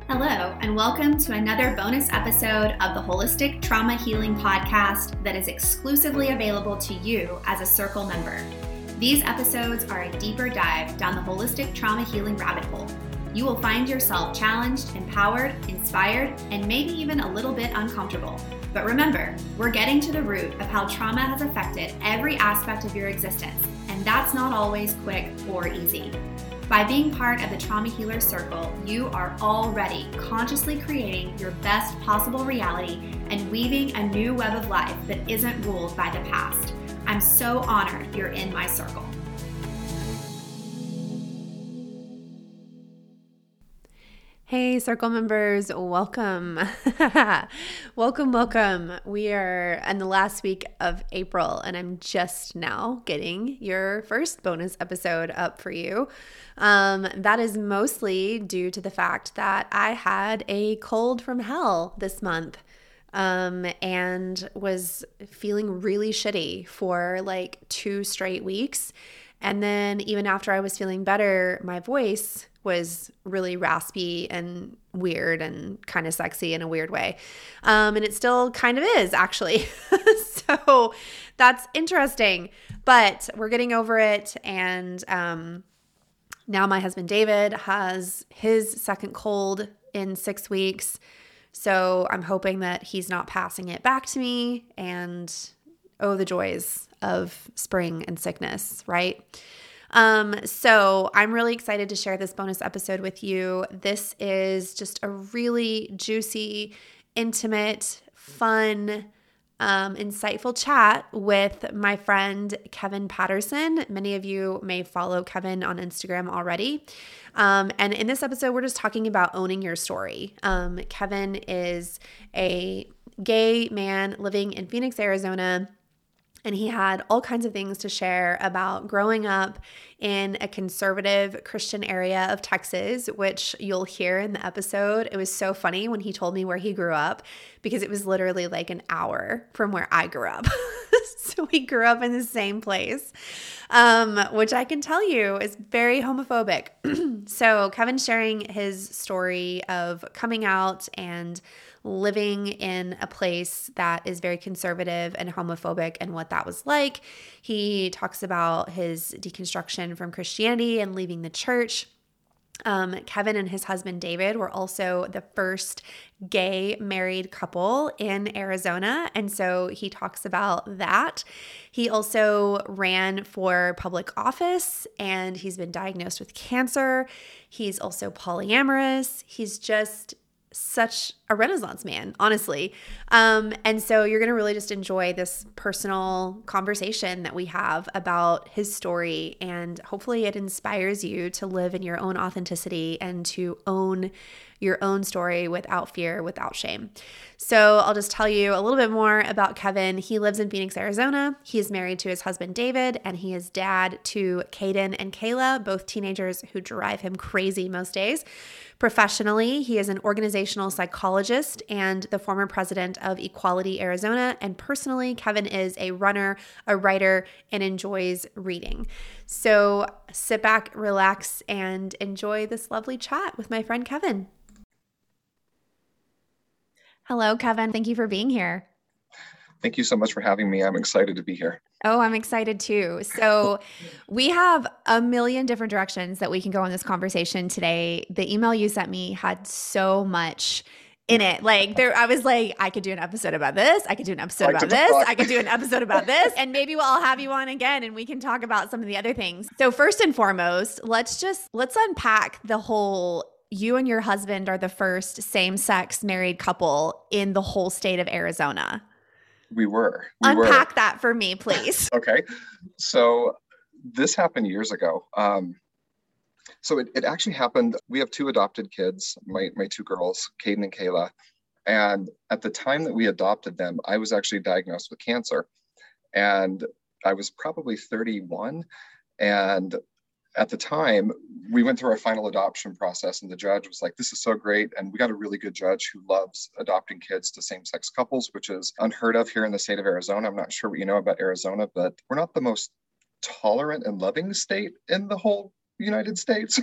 Hello, and welcome to another bonus episode of the Holistic Trauma Healing Podcast that is exclusively available to you as a Circle member. These episodes are a deeper dive down the holistic trauma healing rabbit hole. You will find yourself challenged, empowered, inspired, and maybe even a little bit uncomfortable. But remember, we're getting to the root of how trauma has affected every aspect of your existence, and that's not always quick or easy. By being part of the Trauma Healer Circle, you are already consciously creating your best possible reality and weaving a new web of life that isn't ruled by the past. I'm so honored you're in my circle. Hey, Circle members, welcome. Welcome. We are in the last week of April, and I'm just now getting your first bonus episode up for you. That is mostly due to the fact that I had a cold from hell this month. And was feeling really shitty for like 2 straight weeks. And then even after I was feeling better, my voice was really raspy and weird and kind of sexy in a weird way. And it still kind of is, actually. So that's interesting. But we're getting over it. And now my husband David has his second cold in 6 weeks. So I'm hoping that he's not passing it back to me, and the joys of spring and sickness, right? So I'm really excited to share this bonus episode with you. This is just a really juicy, intimate, fun, insightful chat with my friend Kevin Patterson. Many of you may follow Kevin on Instagram already. And in this episode, we're just talking about owning your story. Kevin is a gay man living in Phoenix, Arizona. And he had all kinds of things to share about growing up in a conservative Christian area of Texas, which you'll hear in the episode. It was so funny when he told me where he grew up, because it was literally like an hour from where I grew up. So we grew up in the same place, which I can tell you is very homophobic. So Kevin's sharing his story of coming out and living in a place that is very conservative and homophobic and what that was like. He talks about his deconstruction from Christianity and leaving the church. Kevin and his husband David were also the first gay married couple in Arizona, and so he talks about that. He also ran for public office, and he's been diagnosed with cancer. He's also polyamorous. He's just such a Renaissance man, honestly. And so you're going to really just enjoy this personal conversation that we have about his story, and hopefully it inspires you to live in your own authenticity and to own your own story without fear, without shame. So I'll just tell you a little bit more about Kevin. He lives in Phoenix, Arizona. He is married to his husband, David, and he is dad to Caden and Kayla, both teenagers who drive him crazy most days. Professionally, he is an organizational psychologist and the former president of Equality Arizona. And personally, Kevin is a runner, a writer, and enjoys reading. So sit back, relax, and enjoy this lovely chat with my friend Kevin. Hello, Kevin. Thank you for being here. Thank you so much for having me. I'm excited to be here. Oh, I'm excited too. So we have a million different directions that we can go in this conversation today. The email you sent me had so much in it. I was like, I could do an episode about this. I could do an episode about this. I could do an episode about this. And maybe I'll have you on again and we can talk about some of the other things. So first and foremost, let's unpack the whole, you and your husband are the first same-sex married couple in the whole state of Arizona. We were. Unpack that for me, please. Okay. So this happened years ago. So it actually happened. We have 2 adopted kids, my 2 girls, Caden and Kayla. And at the time that we adopted them, I was actually diagnosed with cancer. And I was probably 31. And at the time, we went through our final adoption process, and the judge was like, this is so great. And we got a really good judge who loves adopting kids to same-sex couples, which is unheard of here in the state of Arizona. I'm not sure what you know about Arizona, but we're not the most tolerant and loving state in the whole United States.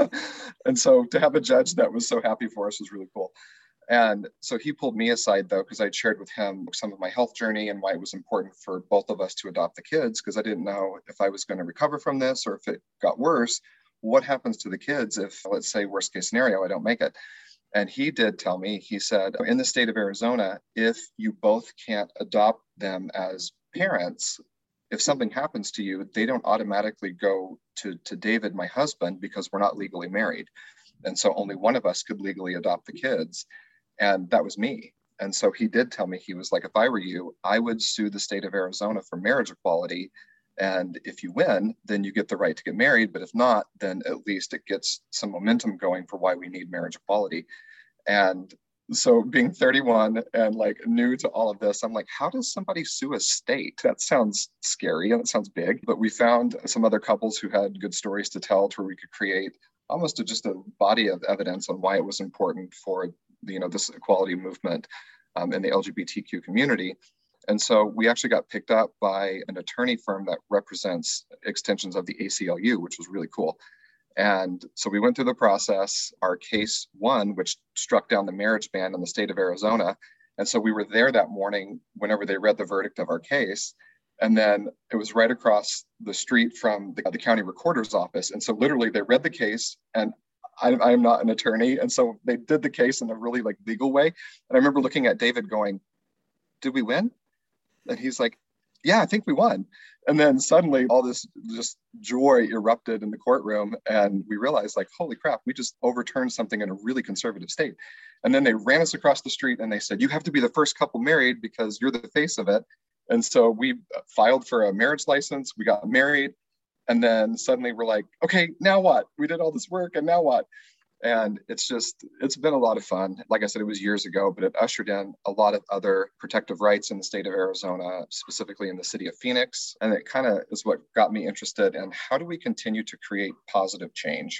And so to have a judge that was so happy for us was really cool. And so he pulled me aside, though, because I'd shared with him some of my health journey and why it was important for both of us to adopt the kids, because I didn't know if I was going to recover from this or if it got worse. What happens to the kids if, let's say, worst case scenario, I don't make it? And he did tell me, he said, in the state of Arizona, if you both can't adopt them as parents, if something happens to you, they don't automatically go to David, my husband, because we're not legally married. And so only one of us could legally adopt the kids. And that was me. And so he did tell me, he was like, if I were you, I would sue the state of Arizona for marriage equality. And if you win, then you get the right to get married. But if not, then at least it gets some momentum going for why we need marriage equality. And so being 31 and like new to all of this, I'm like, how does somebody sue a state? That sounds scary and it sounds big. But we found some other couples who had good stories to tell to where we could create almost just a body of evidence on why it was important for this equality movement in the LGBTQ community. And so we actually got picked up by an attorney firm that represents extensions of the ACLU, which was really cool. And so we went through the process. Our case won, which struck down the marriage ban in the state of Arizona. And so we were there that morning whenever they read the verdict of our case. And then it was right across the street from the county recorder's office. And so literally they read the case, and I'm not an attorney. And so they did the case in a really like legal way. And I remember looking at David going, did we win? And he's like, yeah, I think we won. And then suddenly all this just joy erupted in the courtroom. And we realized like, holy crap, we just overturned something in a really conservative state. And then they ran us across the street and they said, you have to be the first couple married because you're the face of it. And so we filed for a marriage license. We got married. And then suddenly we're like, okay, now what? We did all this work and now what? And it's been a lot of fun. Like I said, it was years ago, but it ushered in a lot of other protective rights in the state of Arizona, specifically in the city of Phoenix. And it kind of is what got me interested in how do we continue to create positive change?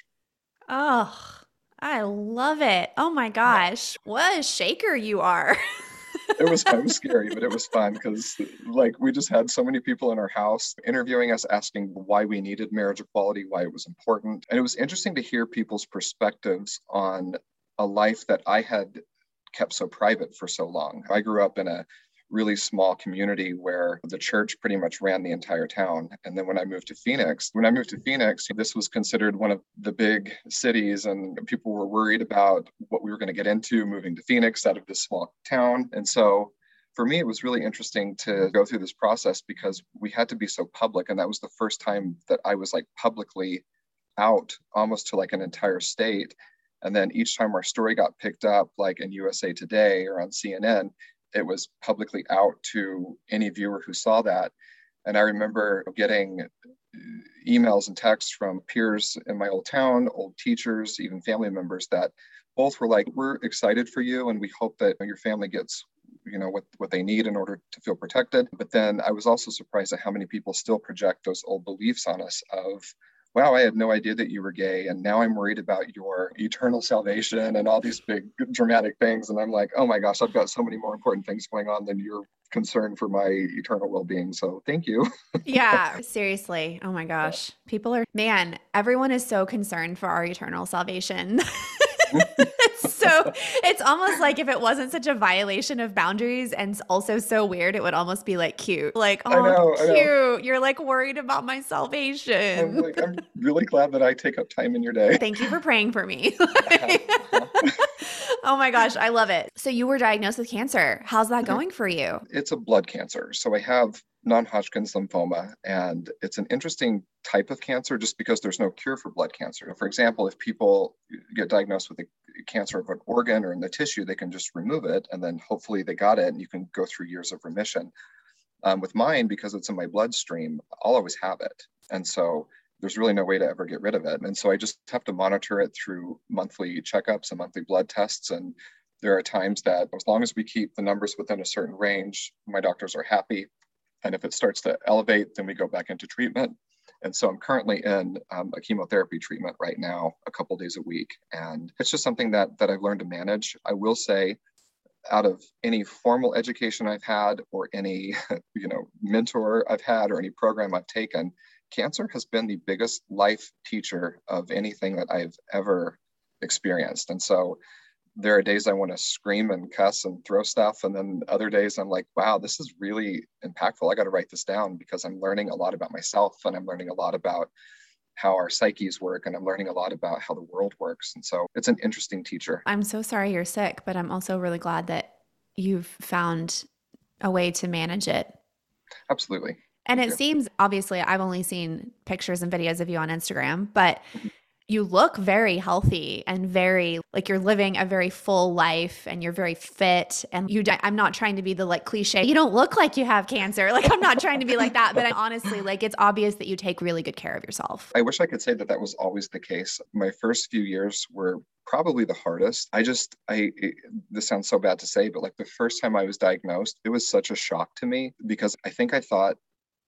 Oh, I love it. Oh my gosh. What a shaker you are. It was scary, but it was fun because like we just had so many people in our house interviewing us, asking why we needed marriage equality, why it was important. And it was interesting to hear people's perspectives on a life that I had kept so private for so long. I grew up in a really small community where the church pretty much ran the entire town. And then when I moved to Phoenix, this was considered one of the big cities, and people were worried about what we were going to get into moving to Phoenix out of this small town. And so for me, it was really interesting to go through this process because we had to be so public. And that was the first time that I was like publicly out almost to like an entire state. And then each time our story got picked up, like in USA Today or on CNN, it was publicly out to any viewer who saw that. And I remember getting emails and texts from peers in my old town, old teachers, even family members that both were like, we're excited for you and we hope that your family gets what they need in order to feel protected. But then I was also surprised at how many people still project those old beliefs on us of, wow, I had no idea that you were gay. And now I'm worried about your eternal salvation and all these big dramatic things. And I'm like, oh my gosh, I've got so many more important things going on than your concern for my eternal well-being. So thank you. Yeah, seriously. Oh my gosh. Everyone is so concerned for our eternal salvation. So it's almost like if it wasn't such a violation of boundaries and also so weird, it would almost be like cute. Like, oh, cute. I know. You're like worried about my salvation. I'm really glad that I take up time in your day. Thank you for praying for me. Oh my gosh, I love it. So you were diagnosed with cancer. How's that going for you? It's a blood cancer. So I have non-Hodgkin's lymphoma, and it's an interesting type of cancer just because there's no cure for blood cancer. For example, if people get diagnosed with a cancer of an organ or in the tissue, they can just remove it and then hopefully they got it and you can go through years of remission. With mine, because it's in my bloodstream, I'll always have it. And so there's really no way to ever get rid of it. And so I just have to monitor it through monthly checkups and monthly blood tests. And there are times that as long as we keep the numbers within a certain range, my doctors are happy. And if it starts to elevate, then we go back into treatment. And so I'm currently in a chemotherapy treatment right now, a couple of days a week. And it's just something that I've learned to manage. I will say, out of any formal education I've had or any mentor I've had or any program I've taken, cancer has been the biggest life teacher of anything that I've ever experienced. And so there are days I want to scream and cuss and throw stuff. And then other days I'm like, wow, this is really impactful. I got to write this down because I'm learning a lot about myself, and I'm learning a lot about how our psyches work, and I'm learning a lot about how the world works. And so it's an interesting teacher. I'm so sorry you're sick, but I'm also really glad that you've found a way to manage it. Absolutely. And Thank it you. seems, obviously, I've only seen pictures and videos of you on Instagram, but Mhm. you look very healthy and very like you're living a very full life and you're very fit. And I'm not trying to be the like cliche, you don't look like you have cancer. Like, I'm not trying to be like that, but honestly, like, it's obvious that you take really good care of yourself. I wish I could say that that was always the case. My first few years were probably the hardest. This sounds so bad to say, but like the first time I was diagnosed, it was such a shock to me because I think I thought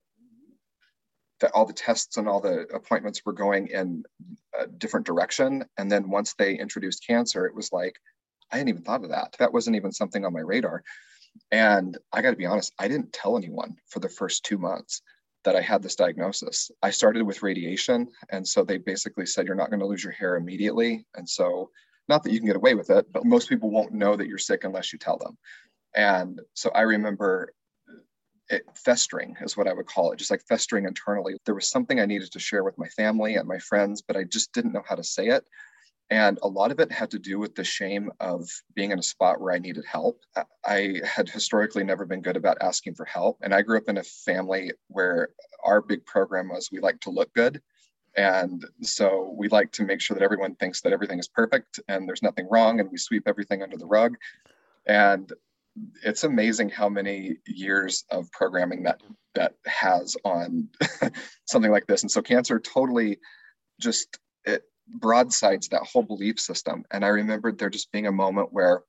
that all the tests and all the appointments were going in a different direction. And then once they introduced cancer, it was like, I hadn't even thought of that. That wasn't even something on my radar. And I got to be honest, I didn't tell anyone for the first 2 months that I had this diagnosis. I started with radiation. And so they basically said, you're not going to lose your hair immediately. And so, not that you can get away with it, but most people won't know that you're sick unless you tell them. And so I remember it festering is what I would call it, just like festering internally. There was something I needed to share with my family and my friends, but I just didn't know how to say it. And a lot of it had to do with the shame of being in a spot where I needed help. I had historically never been good about asking for help. And I grew up in a family where our big program was we like to look good. And so we like to make sure that everyone thinks that everything is perfect and there's nothing wrong, and we sweep everything under the rug. And it's amazing how many years of programming that has on something like this. And so cancer totally just it broadsides that whole belief system. And I remembered there just being a moment where,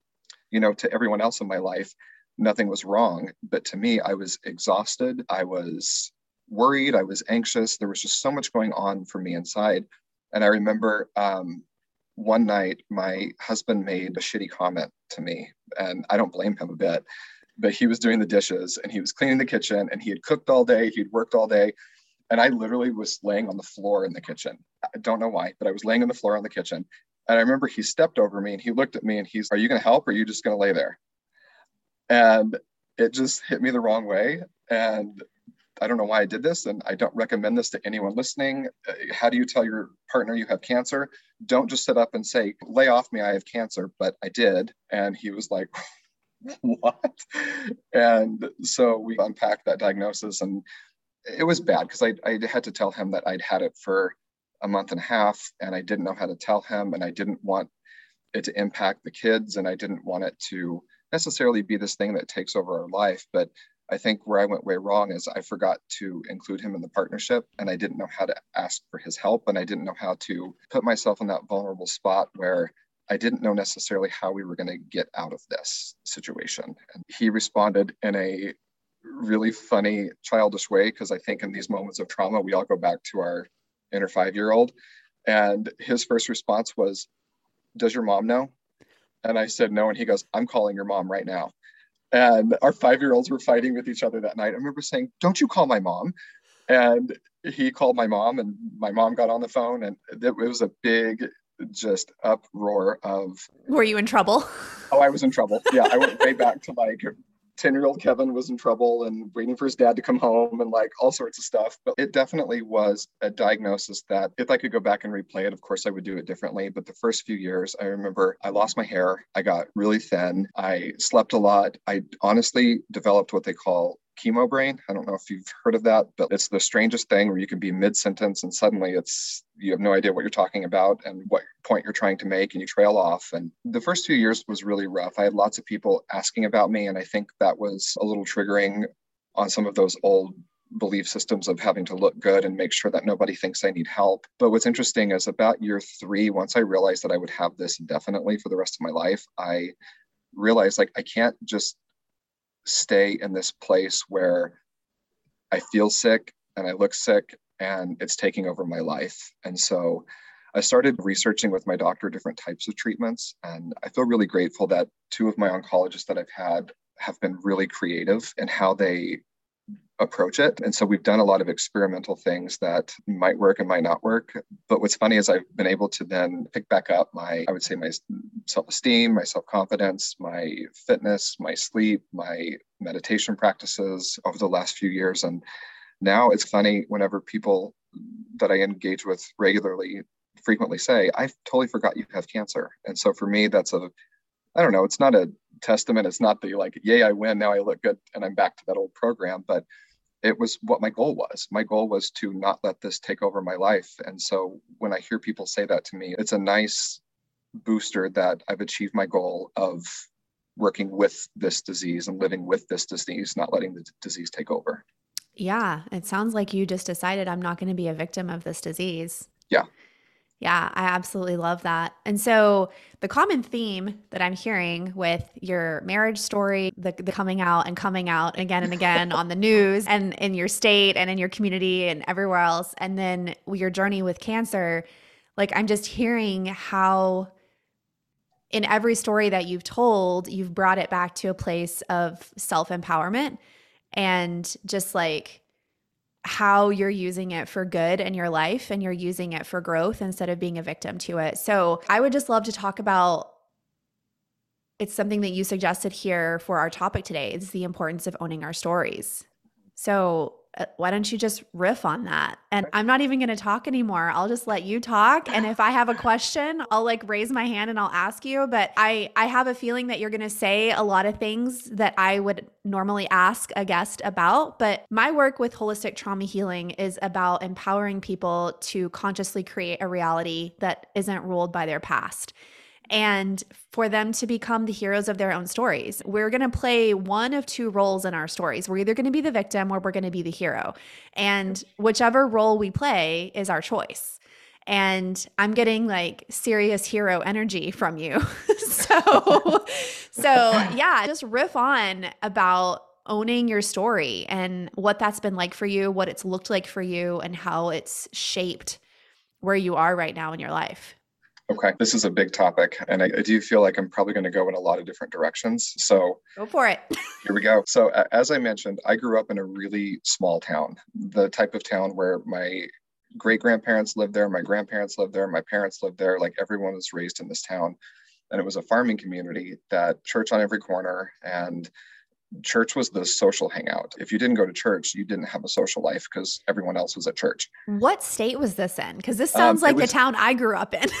to everyone else in my life, nothing was wrong. But to me, I was exhausted. I was worried. I was anxious. There was just so much going on for me inside. And I remember one night, my husband made a shitty comment to me, and I don't blame him a bit, but he was doing the dishes and he was cleaning the kitchen and he had cooked all day. He'd worked all day. And I literally was laying on the floor in the kitchen. I don't know why, but I was laying on the floor in the kitchen. And I remember he stepped over me and he looked at me and are you going to help or are you just going to lay there? And it just hit me the wrong way. And I don't know why I did this, and I don't recommend this to anyone listening. How do you tell your partner you have cancer? Don't just sit up and say, lay off me, I have cancer. But I did. And he was like, what? And so we unpacked that diagnosis, and it was bad because I had to tell him that I'd had it for a month and a half, and I didn't know how to tell him, and I didn't want it to impact the kids, and I didn't want it to necessarily be this thing that takes over our life. But I think where I went way wrong is I forgot to include him in the partnership, and I didn't know how to ask for his help, and I didn't know how to put myself in that vulnerable spot where I didn't know necessarily how we were going to get out of this situation. And he responded in a really funny, childish way, because I think in these moments of trauma, we all go back to our inner 5-year-old. And his first response was, does your mom know? And I said, no. And he goes, I'm calling your mom right now. And our 5-year-olds were fighting with each other that night. I remember saying, don't you call my mom? And he called my mom, and my mom got on the phone, and it was a big just uproar of. Were you in trouble? Oh, I was in trouble. Yeah, I went way back to like 10-year-old Kevin was in trouble and waiting for his dad to come home and like all sorts of stuff. But it definitely was a diagnosis that if I could go back and replay it, of course, I would do it differently. But the first few years, I remember I lost my hair. I got really thin. I slept a lot. I honestly developed what they call chemo brain. I don't know if you've heard of that, but it's the strangest thing where you can be mid-sentence and suddenly you have no idea what you're talking about and what point you're trying to make, and you trail off. And the first few years was really rough. I had lots of people asking about me, and I think that was a little triggering on some of those old belief systems of having to look good and make sure that nobody thinks I need help. But what's interesting is about year 3, once I realized that I would have this indefinitely for the rest of my life, I realized like I can't just stay in this place where I feel sick and I look sick and it's taking over my life. And so I started researching with my doctor different types of treatments. And I feel really grateful that 2 of my oncologists that I've had have been really creative in how they approach it. And so we've done a lot of experimental things that might work and might not work. But what's funny is I've been able to then pick back up I would say my self-esteem, my self-confidence, my fitness, my sleep, my meditation practices over the last few years. And now it's funny whenever people that I engage with regularly frequently say, I totally forgot you have cancer. And so for me, that's I don't know, it's not a testament. It's not the like, yay, I win. Now I look good and I'm back to that old program. But it was what my goal was. My goal was to not let this take over my life. And so when I hear people say that to me, it's a nice booster that I've achieved my goal of working with this disease and living with this disease, not letting the disease take over. Yeah, it sounds like you just decided I'm not going to be a victim of this disease. Yeah. Yeah, I absolutely love that. And so the common theme that I'm hearing with your marriage story, the coming out again and again on the news and in your state and in your community and everywhere else, and then your journey with cancer, like I'm just hearing how in every story that you've told, you've brought it back to a place of self-empowerment and just like how you're using it for good in your life and you're using it for growth instead of being a victim to it. So I would just love to talk about, it's something that you suggested here for our topic today, is the importance of owning our stories. So why don't you just riff on that? And I'm not even going to talk anymore. I'll just let you talk. And if I have a question, I'll like raise my hand and I'll ask you. But I have a feeling that you're going to say a lot of things that I would normally ask a guest about. But my work with holistic trauma healing is about empowering people to consciously create a reality that isn't ruled by their past, and for them to become the heroes of their own stories. We're going to play one of two roles in our stories. We're either going to be the victim or we're going to be the hero. And whichever role we play is our choice. And I'm getting like serious hero energy from you. so yeah, just riff on about owning your story and what that's been like for you, what it's looked like for you, and how it's shaped where you are right now in your life. Okay, this is a big topic, and I do feel like I'm probably going to go in a lot of different directions. So go for it. Here we go. So as I mentioned, I grew up in a really small town, the type of town where my great-grandparents lived there, my grandparents lived there, my parents lived there, like everyone was raised in this town. And it was a farming community, that church on every corner, and church was the social hangout. If you didn't go to church, you didn't have a social life because everyone else was at church. What state was this in? Because this sounds like the town I grew up in.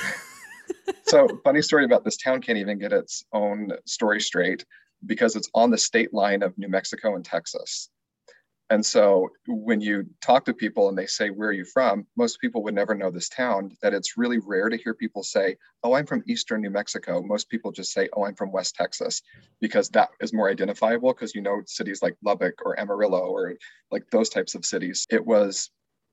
So funny story about this town can't even get its own story straight because it's on the state line of New Mexico and Texas. And so when you talk to people and they say, where are you from? Most people would never know this town, that it's really rare to hear people say, oh, I'm from Eastern New Mexico. Most people just say, oh, I'm from West Texas, because that is more identifiable, because you know cities like Lubbock or Amarillo or like those types of cities. It was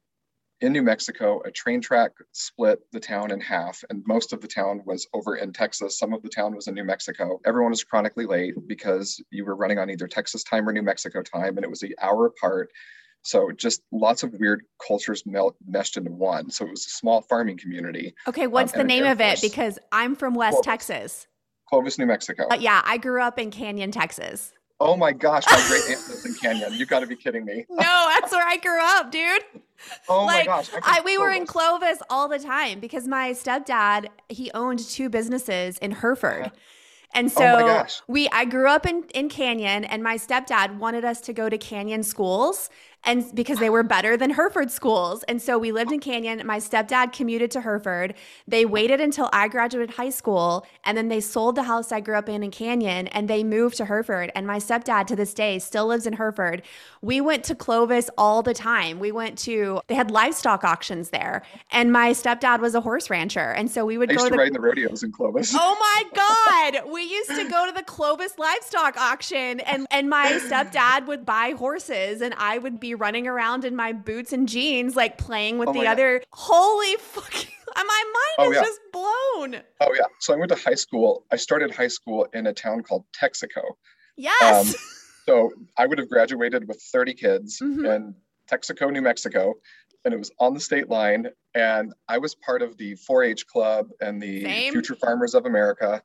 in New Mexico, a train track split the town in half, and most of the town was over in Texas. Some of the town was in New Mexico. Everyone was chronically late because you were running on either Texas time or New Mexico time, and it was an hour apart. So just lots of weird cultures meshed into one. So it was a small farming community. Okay, what's the name of it? Because I'm from West Texas. Clovis, New Mexico. Yeah, I grew up in Canyon, Texas. Oh my gosh, my great aunt lives in Canyon. You got to be kidding me. No, that's where I grew up, dude. Oh my gosh. We were in Clovis all the time because my stepdad, he owned two businesses in Hereford. And so I grew up in Canyon, and my stepdad wanted us to go to Canyon schools, and because they were better than Hereford schools. And so we lived in Canyon. My stepdad commuted to Hereford. They waited until I graduated high school, and then they sold the house I grew up in Canyon, and they moved to Hereford. And my stepdad to this day still lives in Hereford. We went to Clovis all the time. They had livestock auctions there, and my stepdad was a horse rancher. And so we would go to ride in the rodeos in Clovis. Oh my God. We used to go to the Clovis livestock auction, and my stepdad would buy horses, and I would be running around in my boots and jeans, like playing with the other. Holy fucking, my mind is just blown. Oh yeah. So I went to high school. I started high school in a town called Texaco. Yes. So I would have graduated with 30 kids in Texaco, New Mexico, and it was on the state line. And I was part of the 4-H club and the Future Farmers of America.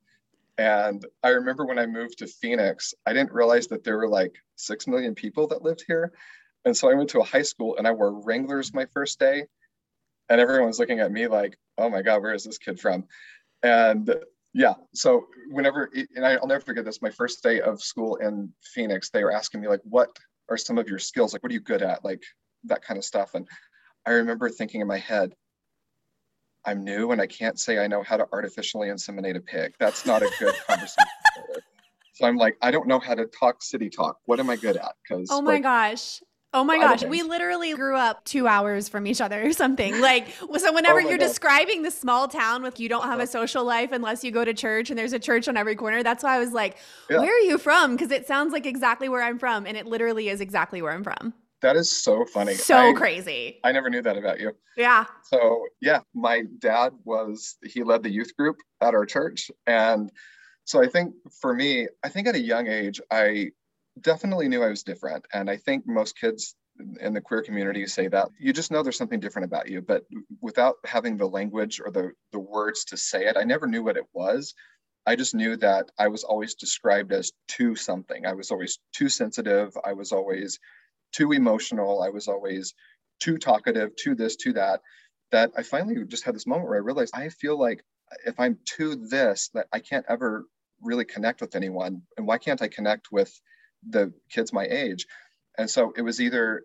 And I remember when I moved to Phoenix, I didn't realize that there were like 6 million people that lived here. And so I went to a high school and I wore Wranglers my first day. And everyone was looking at me like, oh my God, where is this kid from? And yeah, so I'll never forget this, my first day of school in Phoenix, they were asking me like, what are some of your skills? Like, what are you good at? Like that kind of stuff. And I remember thinking in my head, I'm new and I can't say I know how to artificially inseminate a pig. That's not a good conversation starter. So I'm like, I don't know how to talk city talk. What am I good at? Oh Because my like gosh. Oh my idle gosh. We things. literally grew up 2 hours from each other or something. Like, so whenever Oh my you're God. describing the small town with you don't have Uh-huh. a social life unless you go to church and there's a church on every corner, that's why I was like, Yeah, where are you from? Because it sounds like exactly where I'm from. And it literally is exactly where I'm from. that is so funny. So crazy. I never knew that about you. Yeah. So yeah, my dad he led the youth group at our church. And so I think for me, I think at a young age, I definitely knew I was different. And I think most kids in the queer community say that you just know there's something different about you, but without having the language or the words to say it, I never knew what it was. I just knew that I was always described as too something. I was always too sensitive. I was always too emotional. I was always too talkative, too this, too that. That I finally just had this moment where I realized I feel like if I'm too this, that I can't ever really connect with anyone. And why can't I connect with the kids my age? And so it was either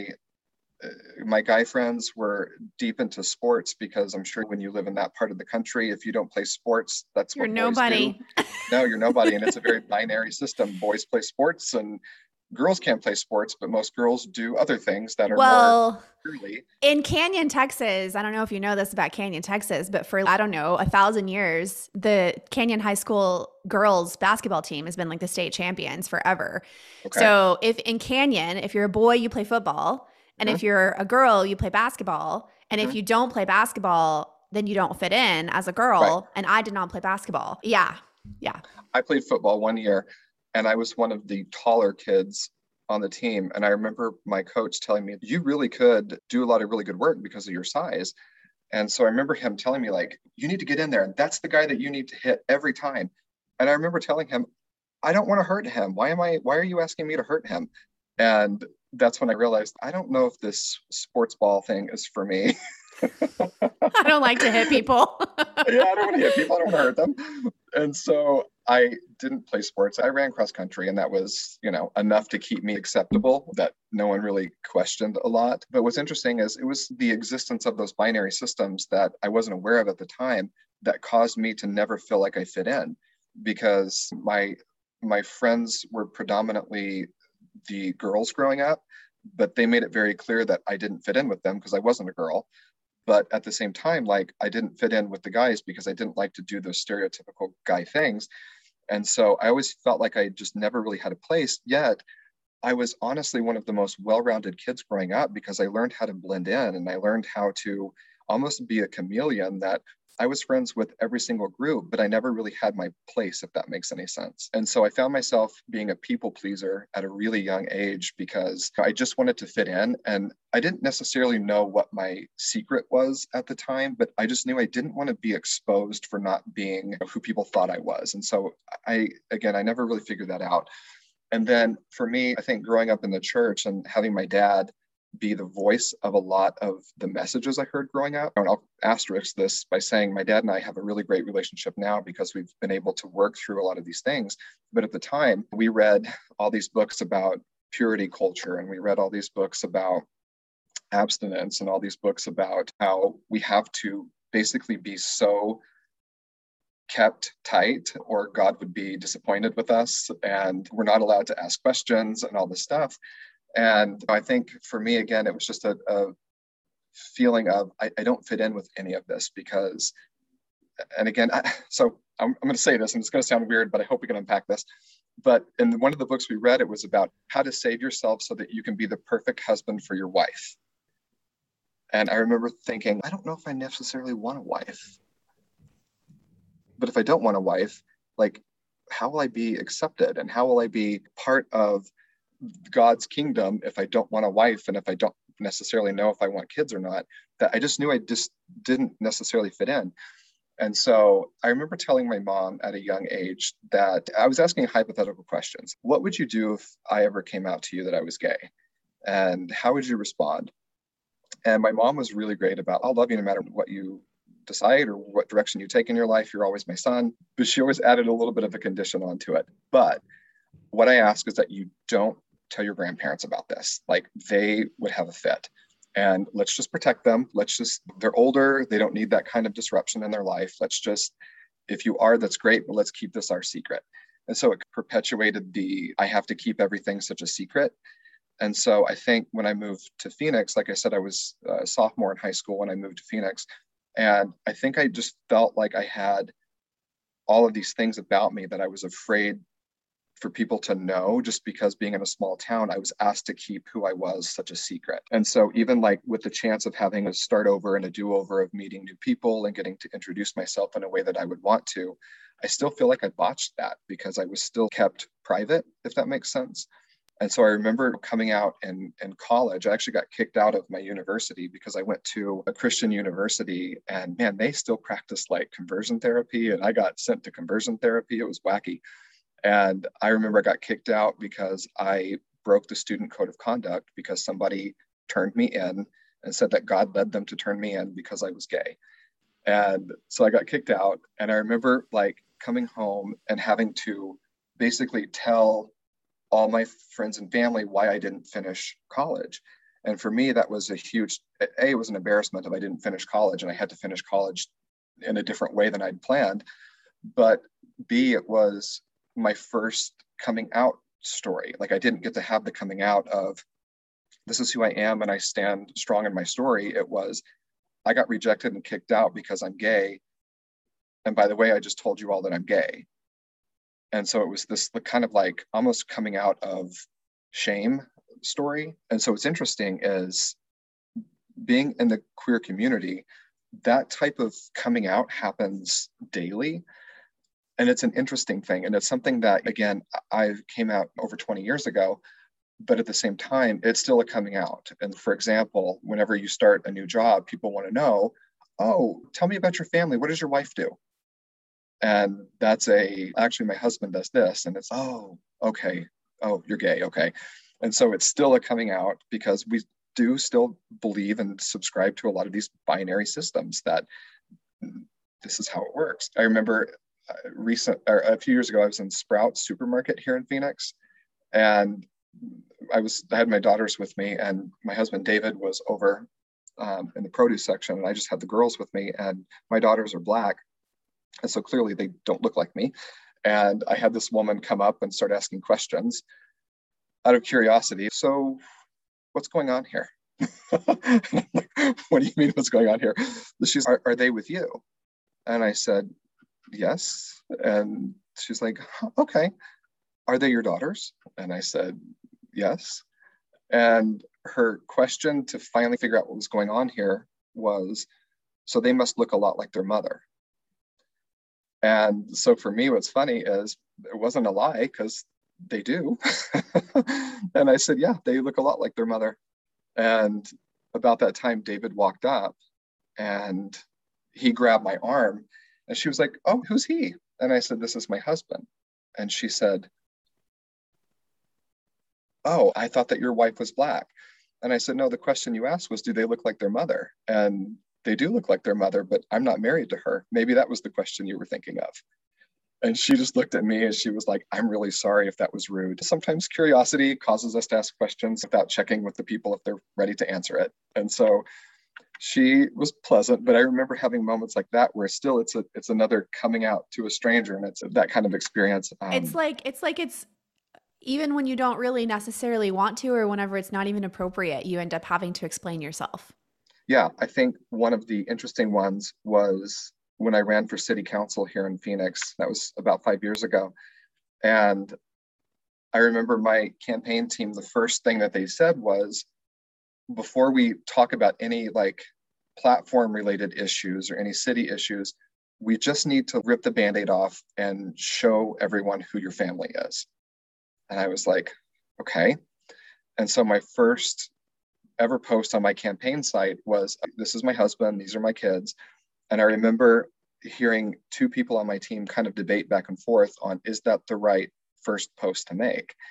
my guy friends were deep into sports, because I'm sure when you live in that part of the country, if you don't play sports, that's You're what boys do. nobody. No, you're nobody. And it's a very binary system. Boys play sports and girls can't play sports, but most girls do other things that are more Well, girly. in Canyon, Texas, I don't know if you know this about Canyon, Texas, but for, I don't know, 1,000 years, the Canyon High School girls basketball team has been like the state champions forever. Okay. So if in Canyon, if you're a boy, you play football. And Mm-hmm. if you're a girl, you play basketball. And if Mm-hmm. you don't play basketball, then you don't fit in as a Right. girl. And I did not play basketball. Yeah. Yeah. I played football one year and I was one of the taller kids on the team. And I remember my coach telling me, you really could do a lot of really good work because of your size. And so I remember him telling me, like, you need to get in there. And that's the guy that you need to hit every time. And I remember telling him, I don't want to hurt him. Why are you asking me to hurt him? And that's when I realized I don't know if this sports ball thing is for me. I don't like to hit people. Yeah, I don't want to hit people. I don't want to hurt them. And so I didn't play sports. I ran cross country, and that was, enough to keep me acceptable, that no one really questioned a lot. But what's interesting is it was the existence of those binary systems that I wasn't aware of at the time that caused me to never feel like I fit in, because my friends were predominantly the girls growing up, but they made it very clear that I didn't fit in with them because I wasn't a girl. But at the same time, like, I didn't fit in with the guys because I didn't like to do those stereotypical guy things. And so I always felt like I just never really had a place. Yet I was honestly one of the most well-rounded kids growing up, because I learned how to blend in and I learned how to almost be a chameleon, that I was friends with every single group, but I never really had my place, if that makes any sense. And so I found myself being a people pleaser at a really young age because I just wanted to fit in. And I didn't necessarily know what my secret was at the time, but I just knew I didn't want to be exposed for not being who people thought I was. And so I never really figured that out. And then for me, I think growing up in the church and having my dad be the voice of a lot of the messages I heard growing up. And I'll asterisk this by saying my dad and I have a really great relationship now because we've been able to work through a lot of these things. But at the time, we read all these books about purity culture, and we read all these books about abstinence, and all these books about how we have to basically be so kept tight or God would be disappointed with us, and we're not allowed to ask questions and all this stuff. And I think for me, again, it was just a feeling of I don't fit in with any of this because, and again, so I'm going to say this and it's going to sound weird, but I hope we can unpack this. But in one of the books we read, it was about how to save yourself so that you can be the perfect husband for your wife. And I remember thinking, I don't know if I necessarily want a wife. But if I don't want a wife, like, how will I be accepted? And how will I be part of God's kingdom if I don't want a wife, and if I don't necessarily know if I want kids or not? That I just knew I just didn't necessarily fit in. And so I remember telling my mom at a young age that I was asking hypothetical questions. What would you do if I ever came out to you that I was gay? And how would you respond? And my mom was really great about, I'll love you no matter what you decide or what direction you take in your life. You're always my son. But she always added a little bit of a condition onto it. But what I ask is that you don't tell your grandparents about this. Like, they would have a fit. And let's just protect them. They're older. They don't need that kind of disruption in their life. If you are, that's great, but let's keep this our secret. And so it perpetuated I have to keep everything such a secret. And so I think when I moved to Phoenix, like I said, I was a sophomore in high school when I moved to Phoenix. And I think I just felt like I had all of these things about me that I was afraid for people to know, just because being in a small town, I was asked to keep who I was such a secret. And so even like with the chance of having a start over and a do-over of meeting new people and getting to introduce myself in a way that I would want to, I still feel like I botched that because I was still kept private, if that makes sense. And so I remember coming out in college, I actually got kicked out of my university because I went to a Christian university, and man, they still practice like conversion therapy. And I got sent to conversion therapy. It was wacky. And I remember I got kicked out because I broke the student code of conduct because somebody turned me in and said that God led them to turn me in because I was gay. And so I got kicked out. And I remember like coming home and having to basically tell all my friends and family why I didn't finish college. And for me, that was it was an embarrassment if I didn't finish college and I had to finish college in a different way than I'd planned. But B, it was my first coming out story. Like, I didn't get to have the coming out of, this is who I am and I stand strong in my story. It was, I got rejected and kicked out because I'm gay. And by the way, I just told you all that I'm gay. And so it was this kind of like almost coming out of shame story. And so what's interesting is being in the queer community, that type of coming out happens daily. And it's an interesting thing. And it's something that, again, I came out over 20 years ago, but at the same time, it's still a coming out. And for example, whenever you start a new job, people want to know, oh, tell me about your family. What does your wife do? And actually, my husband does this. And it's, oh, okay. Oh, you're gay. Okay. And so it's still a coming out because we do still believe and subscribe to a lot of these binary systems that this is how it works. I remember a few years ago, I was in Sprouts supermarket here in Phoenix, and I had my daughters with me, and my husband David was over in the produce section, and I just had the girls with me, and my daughters are Black, and so clearly they don't look like me. And I had this woman come up and start asking questions out of curiosity. So, what's going on here? What do you mean, what's going on here? She's, are they with you? And I said, yes. And she's like, okay. Are they your daughters? And I said, yes. And her question to finally figure out what was going on here was, so they must look a lot like their mother. And so for me, what's funny is it wasn't a lie, because they do. And I said, yeah, they look a lot like their mother. And about that time, David walked up and he grabbed my arm, and she was like, oh, who's he? And I said, this is my husband. And she said, oh, I thought that your wife was Black. And I said, no, the question you asked was, do they look like their mother? And they do look like their mother, but I'm not married to her. Maybe that was the question you were thinking of. And she just looked at me and she was like, I'm really sorry if that was rude. Sometimes curiosity causes us to ask questions without checking with the people if they're ready to answer it. And so she was pleasant, but I remember having moments like that where still it's another coming out to a stranger, and it's that kind of experience. It's even when you don't really necessarily want to, or whenever it's not even appropriate, you end up having to explain yourself. Yeah, I think one of the interesting ones was when I ran for city council here in Phoenix. That was about 5 years ago. And I remember my campaign team, the first thing that they said was, before we talk about any like platform related issues or any city issues, we just need to rip the Band-Aid off and show everyone who your family is. And I was like, okay. And so my first ever post on my campaign site was, this is my husband, these are my kids. And I remember hearing two people on my team kind of debate back and forth on, is that the right first post to make?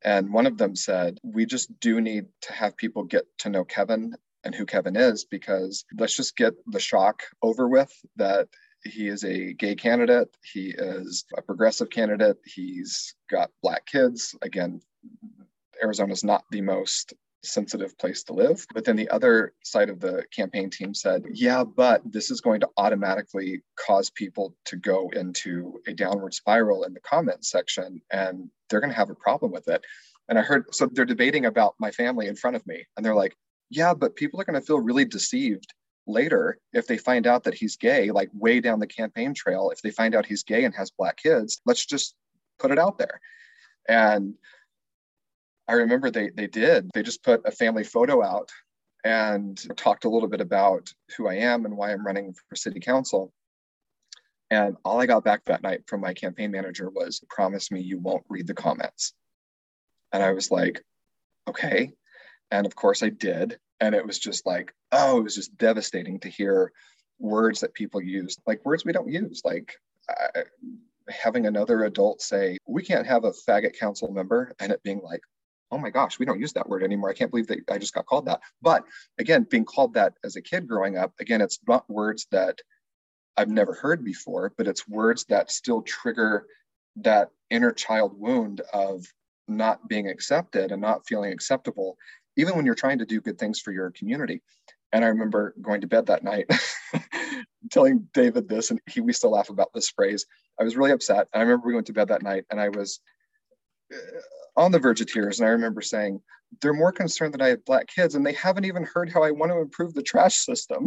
And one of them said, we just do need to have people get to know Kevin and who Kevin is, because let's just get the shock over with that he is a gay candidate. He is a progressive candidate. He's got Black kids. Again, Arizona is not the most sensitive place to live. But then the other side of the campaign team said, yeah, but this is going to automatically cause people to go into a downward spiral in the comment section, and they're going to have a problem with it. And I heard, so they're debating about my family in front of me, and they're like, yeah, but people are going to feel really deceived later if they find out that he's gay, like way down the campaign trail. If they find out he's gay and has Black kids, let's just put it out there. And I remember they just put a family photo out and talked a little bit about who I am and why I'm running for city council. And all I got back that night from my campaign manager was, promise me you won't read the comments. And I was like, okay. And of course I did. And it was just like, oh, it was just devastating to hear words that people used, like words we don't use, like having another adult say, we can't have a faggot council member, and it being like, oh my gosh, we don't use that word anymore. I can't believe that I just got called that. But again, being called that as a kid growing up, again, it's not words that I've never heard before, but it's words that still trigger that inner child wound of not being accepted and not feeling acceptable, even when you're trying to do good things for your community. And I remember going to bed that night, telling David this, and we still laugh about this phrase. I was really upset. And I remember we went to bed that night, and I was on the verge of tears. And I remember saying, they're more concerned that I have Black kids, and they haven't even heard how I want to improve the trash system.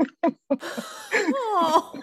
I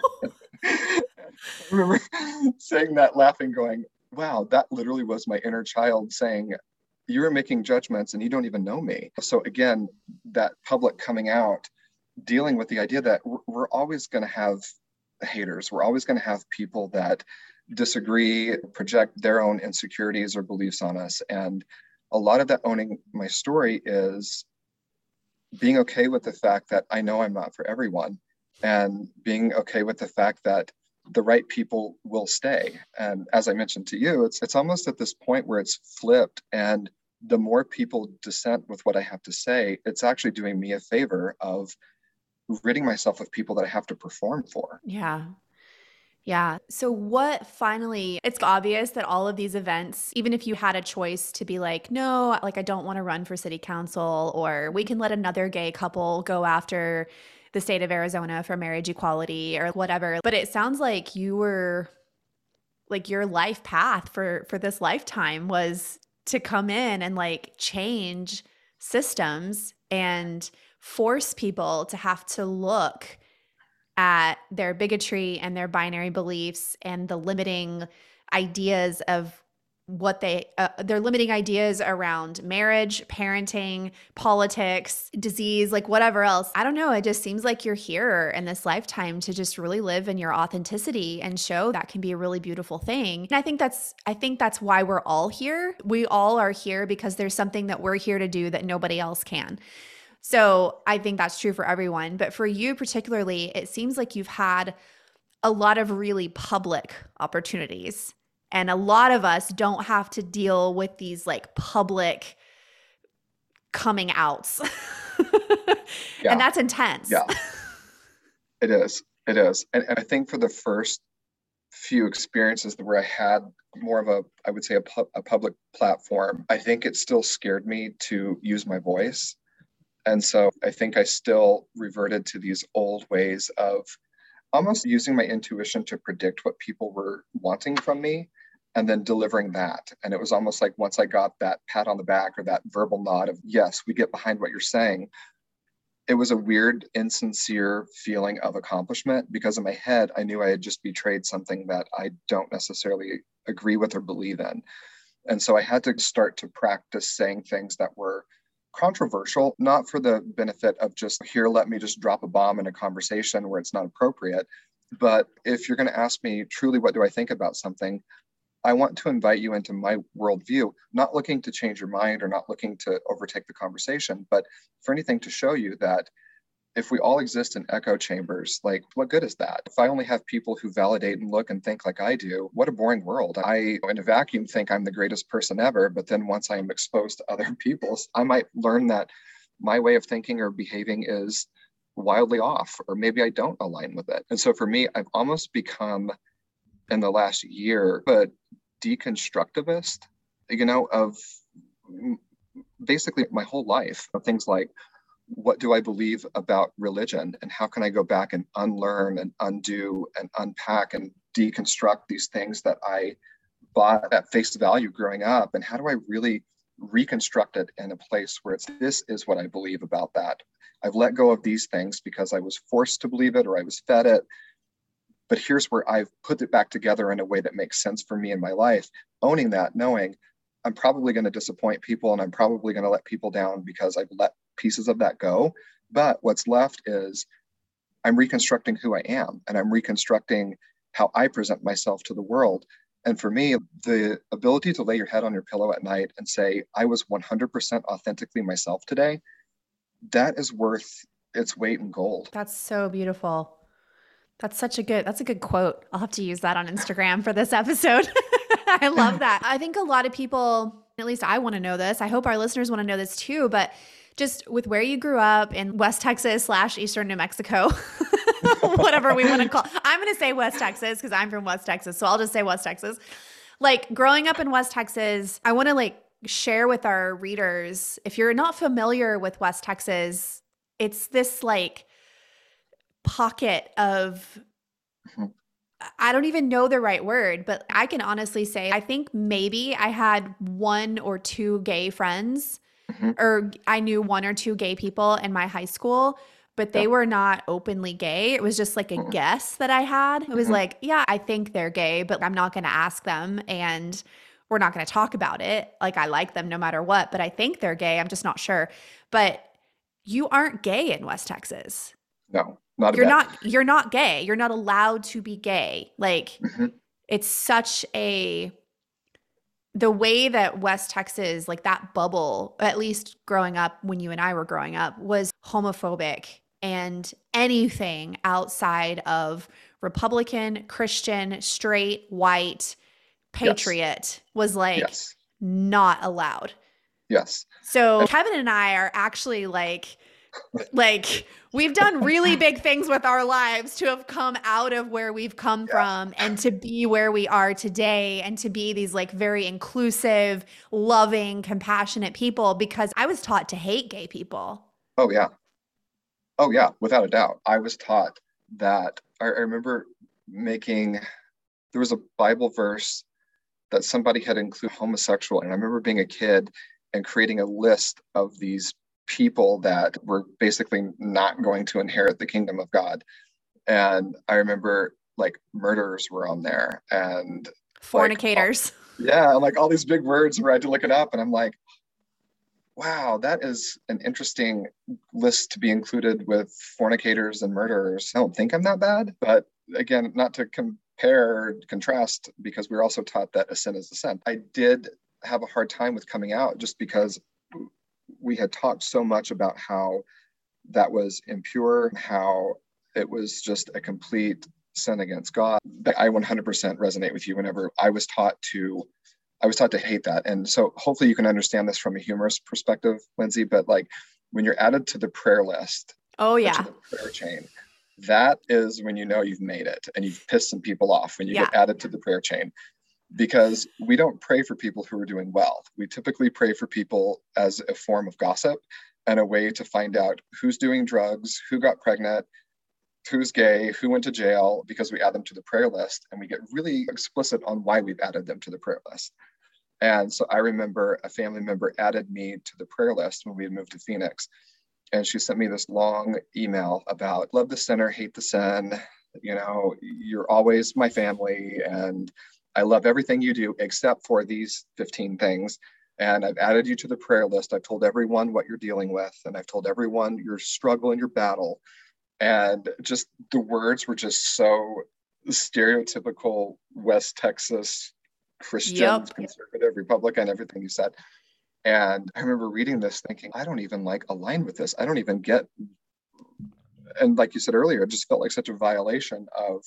remember saying that, laughing, going, wow, that literally was my inner child saying, you're making judgments and you don't even know me. So again, that public coming out, dealing with the idea that we're always going to have haters. We're always going to have people that disagree, project their own insecurities or beliefs on us. And a lot of that owning my story is being okay with the fact that I know I'm not for everyone, and being okay with the fact that the right people will stay. And as I mentioned to you, it's almost at this point where it's flipped, and the more people dissent with what I have to say, it's actually doing me a favor of ridding myself of people that I have to perform for. Yeah. Yeah. So what finally, it's obvious that all of these events, even if you had a choice to be like, no, like I don't want to run for city council, or we can let another gay couple go after the state of Arizona for marriage equality or whatever. But it sounds like you were like your life path for this lifetime was to come in and like change systems and force people to have to look at their bigotry and their binary beliefs and the limiting ideas of what their limiting ideas around marriage, parenting, politics, disease, like whatever else. I don't know. It just seems like you're here in this lifetime to just really live in your authenticity and show that can be a really beautiful thing. And I think that's why we're all here. We all are here because there's something that we're here to do that nobody else can. So I think that's true for everyone. But for you particularly, it seems like you've had a lot of really public opportunities. And a lot of us don't have to deal with these like public coming outs. Yeah. And that's intense. Yeah, it is. It is. And I think for the first few experiences where I had more of a, I would say, a public platform, I think it still scared me to use my voice. And so I think I still reverted to these old ways of almost using my intuition to predict what people were wanting from me and then delivering that. And it was almost like once I got that pat on the back or that verbal nod of, yes, we get behind what you're saying, it was a weird, insincere feeling of accomplishment, because in my head, I knew I had just betrayed something that I don't necessarily agree with or believe in. And so I had to start to practice saying things that were controversial, not for the benefit of just here, let me just drop a bomb in a conversation where it's not appropriate. But if you're going to ask me truly, what do I think about something? I want to invite you into my worldview, not looking to change your mind or not looking to overtake the conversation, but for anything to show you that if we all exist in echo chambers, like what good is that? If I only have people who validate and look and think like I do, what a boring world. I, in a vacuum, think I'm the greatest person ever. But then once I am exposed to other people's, I might learn that my way of thinking or behaving is wildly off, or maybe I don't align with it. And so for me, I've almost become in the last year, but deconstructivist, of basically my whole life of things like, what do I believe about religion, and how can I go back and unlearn and undo and unpack and deconstruct these things that I bought at face value growing up, and how do I really reconstruct it in a place where this is what I believe about that. I've let go of these things because I was forced to believe it or I was fed it, but here's where I've put it back together in a way that makes sense for me in my life, owning that, knowing I'm probably going to disappoint people and I'm probably going to let people down because I've let pieces of that go. But what's left is I'm reconstructing who I am, and I'm reconstructing how I present myself to the world. And for me, the ability to lay your head on your pillow at night and say, I was 100% authentically myself today, that is worth its weight in gold. That's so beautiful. That's a good quote. I'll have to use that on Instagram for this episode. I love that. I think a lot of people, at least I want to know this. I hope our listeners want to know this too, but just with where you grew up in West Texas / Eastern New Mexico, whatever we want to call, I'm going to say West Texas because I'm from West Texas. So I'll just say West Texas. Like growing up in West Texas, I want to share with our readers, if you're not familiar with West Texas, it's this pocket of, I don't even know the right word, but I can honestly say, I think maybe I had 1 or 2 gay friends, or I knew 1 or 2 gay people in my high school, but they were not openly gay. It was just a guess that I had. It was yeah, I think they're gay, but I'm not going to ask them. And we're not going to talk about it. I like them no matter what, but I think they're gay. I'm just not sure. But you aren't gay in West Texas. No. You're not gay. You're not allowed to be gay. It's such the way that West Texas, that bubble, at least growing up when you and I were growing up, was homophobic, and anything outside of Republican, Christian, straight, white, patriot was not allowed. Yes. So Kevin and I are actually we've done really big things with our lives to have come out of where we've come from and to be where we are today, and to be these very inclusive, loving, compassionate people, because I was taught to hate gay people. Oh yeah, without a doubt. I was taught that. I remember there was a Bible verse that somebody had included homosexual, and I remember being a kid and creating a list of these people that were basically not going to inherit the kingdom of God. And I remember murderers were on there, and fornicators. All these big words where I had to look it up, and I'm like, wow, that is an interesting list to be included with fornicators and murderers. I don't think I'm that bad, but again, not to compare, contrast, because we're also taught that a sin is a sin. I did have a hard time with coming out just because we had talked so much about how that was impure, how it was just a complete sin against God. I 100% resonate with you. Whenever I was taught to hate that. And so hopefully you can understand this from a humorous perspective, Lindsay, but when you're added to the prayer list, to the prayer chain, that is when you know you've made it and you've pissed some people off when you get added to the prayer chain. Because we don't pray for people who are doing well. We typically pray for people as a form of gossip and a way to find out who's doing drugs, who got pregnant, who's gay, who went to jail, because we add them to the prayer list, and we get really explicit on why we've added them to the prayer list. And so I remember a family member added me to the prayer list when we had moved to Phoenix. And she sent me this long email about love the sinner, hate the sin, you're always my family, and I love everything you do except for these 15 things. And I've added you to the prayer list. I've told everyone what you're dealing with, and I've told everyone your struggle and your battle. And just the words were just so stereotypical West Texas Christian, conservative, Republican, everything you said. And I remember reading this thinking, I don't even align with this. I don't even get And like you said earlier, it just felt like such a violation of,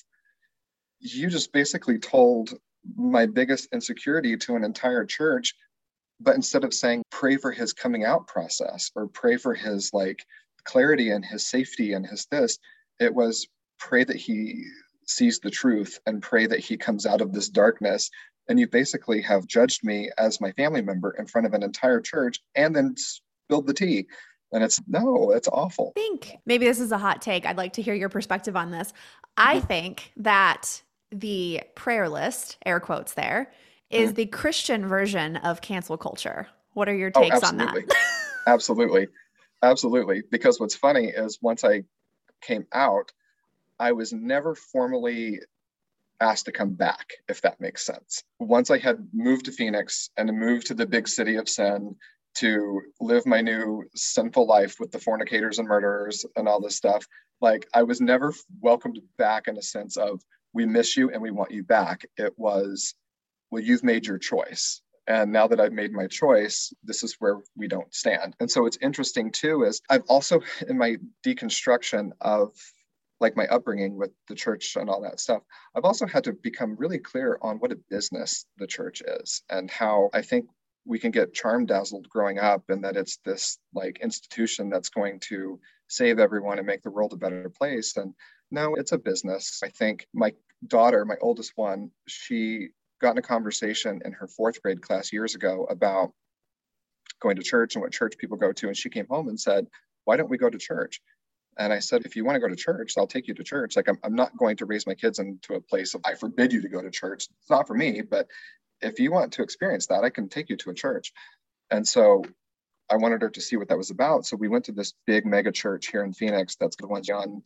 you just basically told my biggest insecurity to an entire church. But instead of saying, pray for his coming out process or pray for his like clarity and his safety and his this, it was pray that he sees the truth and pray that he comes out of this darkness. And you basically have judged me as my family member in front of an entire church and then spilled the tea. And it's no, it's awful. I think maybe this is a hot take. I'd like to hear your perspective on this. I Mm-hmm. think that the prayer list, air quotes there, is Mm-hmm. the Christian version of cancel culture. What are your Oh, takes on that? absolutely. Absolutely. Absolutely. Because what's funny is once I came out, I was never formally asked to come back, if that makes sense. Once I had moved to Phoenix and moved to the big city of sin to live my new sinful life with the fornicators and murderers and all this stuff, like I was never welcomed back in a sense of, we miss you and we want you back. It was, well, you've made your choice. And now that I've made my choice, this is where we don't stand. And so it's interesting too, is I've also, in my deconstruction of like my upbringing with the church and all that stuff, I've also had to become really clear on what a business the church is and how I think we can get charm dazzled growing up and that it's this like institution that's going to save everyone and make the world a better place. And no, it's a business. I think my daughter, my oldest one, she got in a conversation in her fourth grade class years ago about going to church and what church people go to. And she came home and said, why don't we go to church? And I said, if you want to go to church, I'll take you to church. Like, I'm not going to raise my kids into a place of, I forbid you to go to church. It's not for me, but if you want to experience that, I can take you to a church. And so I wanted her to see what that was about. So we went to this big mega church here in Phoenix. That's the ones on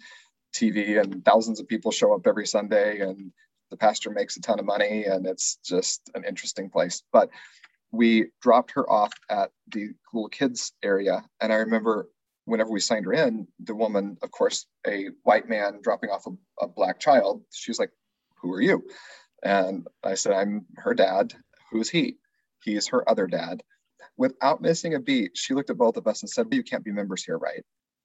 TV and thousands of people show up every Sunday and the pastor makes a ton of money and it's just an interesting place. But we dropped her off at the little kids area. And I remember whenever we signed her in, the woman, of course, a white man dropping off a black child, she's like, who are you? And I said, I'm her dad. Who's he? He is her other dad. Without missing a beat, she looked at both of us and said, well, you can't be members here, right?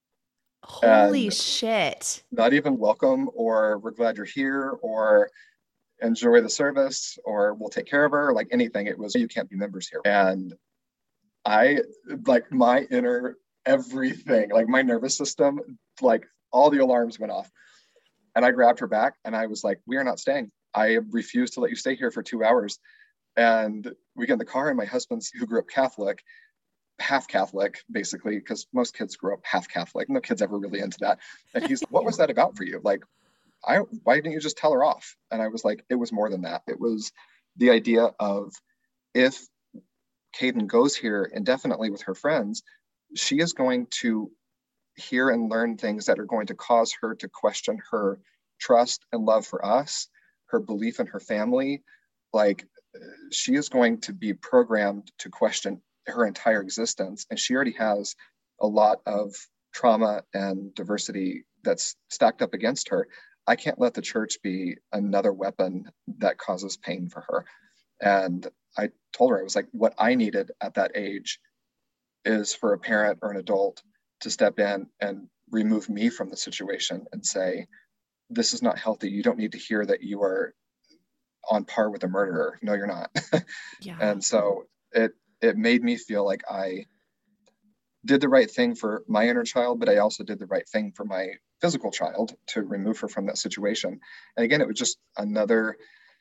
Holy And shit. not even welcome or we're glad you're here or enjoy the service or we'll take care of her, like anything. It was, you can't be members here. And I, like my inner everything, like my nervous system, like all the alarms went off. And I grabbed her back and I was like, we are not staying. I refuse to let you stay here for 2 hours. And we get in the car and my husband's, who grew up Catholic, half Catholic, basically, because most kids grew up half Catholic. No kid's ever really into that. And he's, what was that about for you? Like, why didn't you just tell her off? And I was like, it was more than that. It was the idea of if Caden goes here indefinitely with her friends, she is going to hear and learn things that are going to cause her to question her trust and love for us, her belief in her family. Like she is going to be programmed to question her entire existence. And she already has a lot of trauma and diversity that's stacked up against her. I can't let the church be another weapon that causes pain for her. And I told her, I was like, what I needed at that age is for a parent or an adult to step in and remove me from the situation and say, this is not healthy. You don't need to hear that you are on par with a murderer. No, you're not. Yeah. And so it made me feel like I did the right thing for my inner child, but I also did the right thing for my physical child to remove her from that situation. And again, it was just another,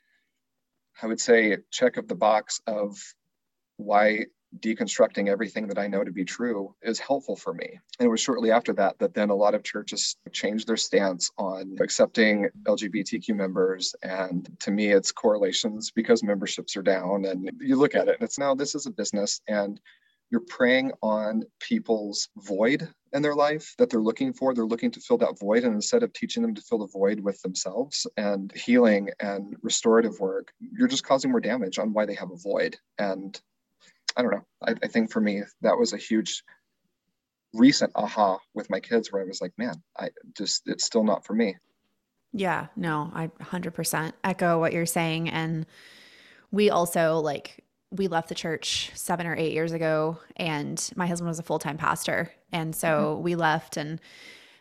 I would say, check of the box of why deconstructing everything that I know to be true is helpful for me. And it was shortly after that that then a lot of churches changed their stance on accepting LGBTQ members. And to me, it's correlations because memberships are down. And you look at it and it's, no, this is a business. And you're preying on people's void in their life that they're looking for. They're looking to fill that void. And instead of teaching them to fill the void with themselves and healing and restorative work, you're just causing more damage on why they have a void. And I don't know. I think for me, that was a huge recent aha with my kids where I was like, man, it's still not for me. Yeah, no, I 100% echo what you're saying. And we also we left the church 7 or 8 years ago and my husband was a full-time pastor. And Mhm. so we left and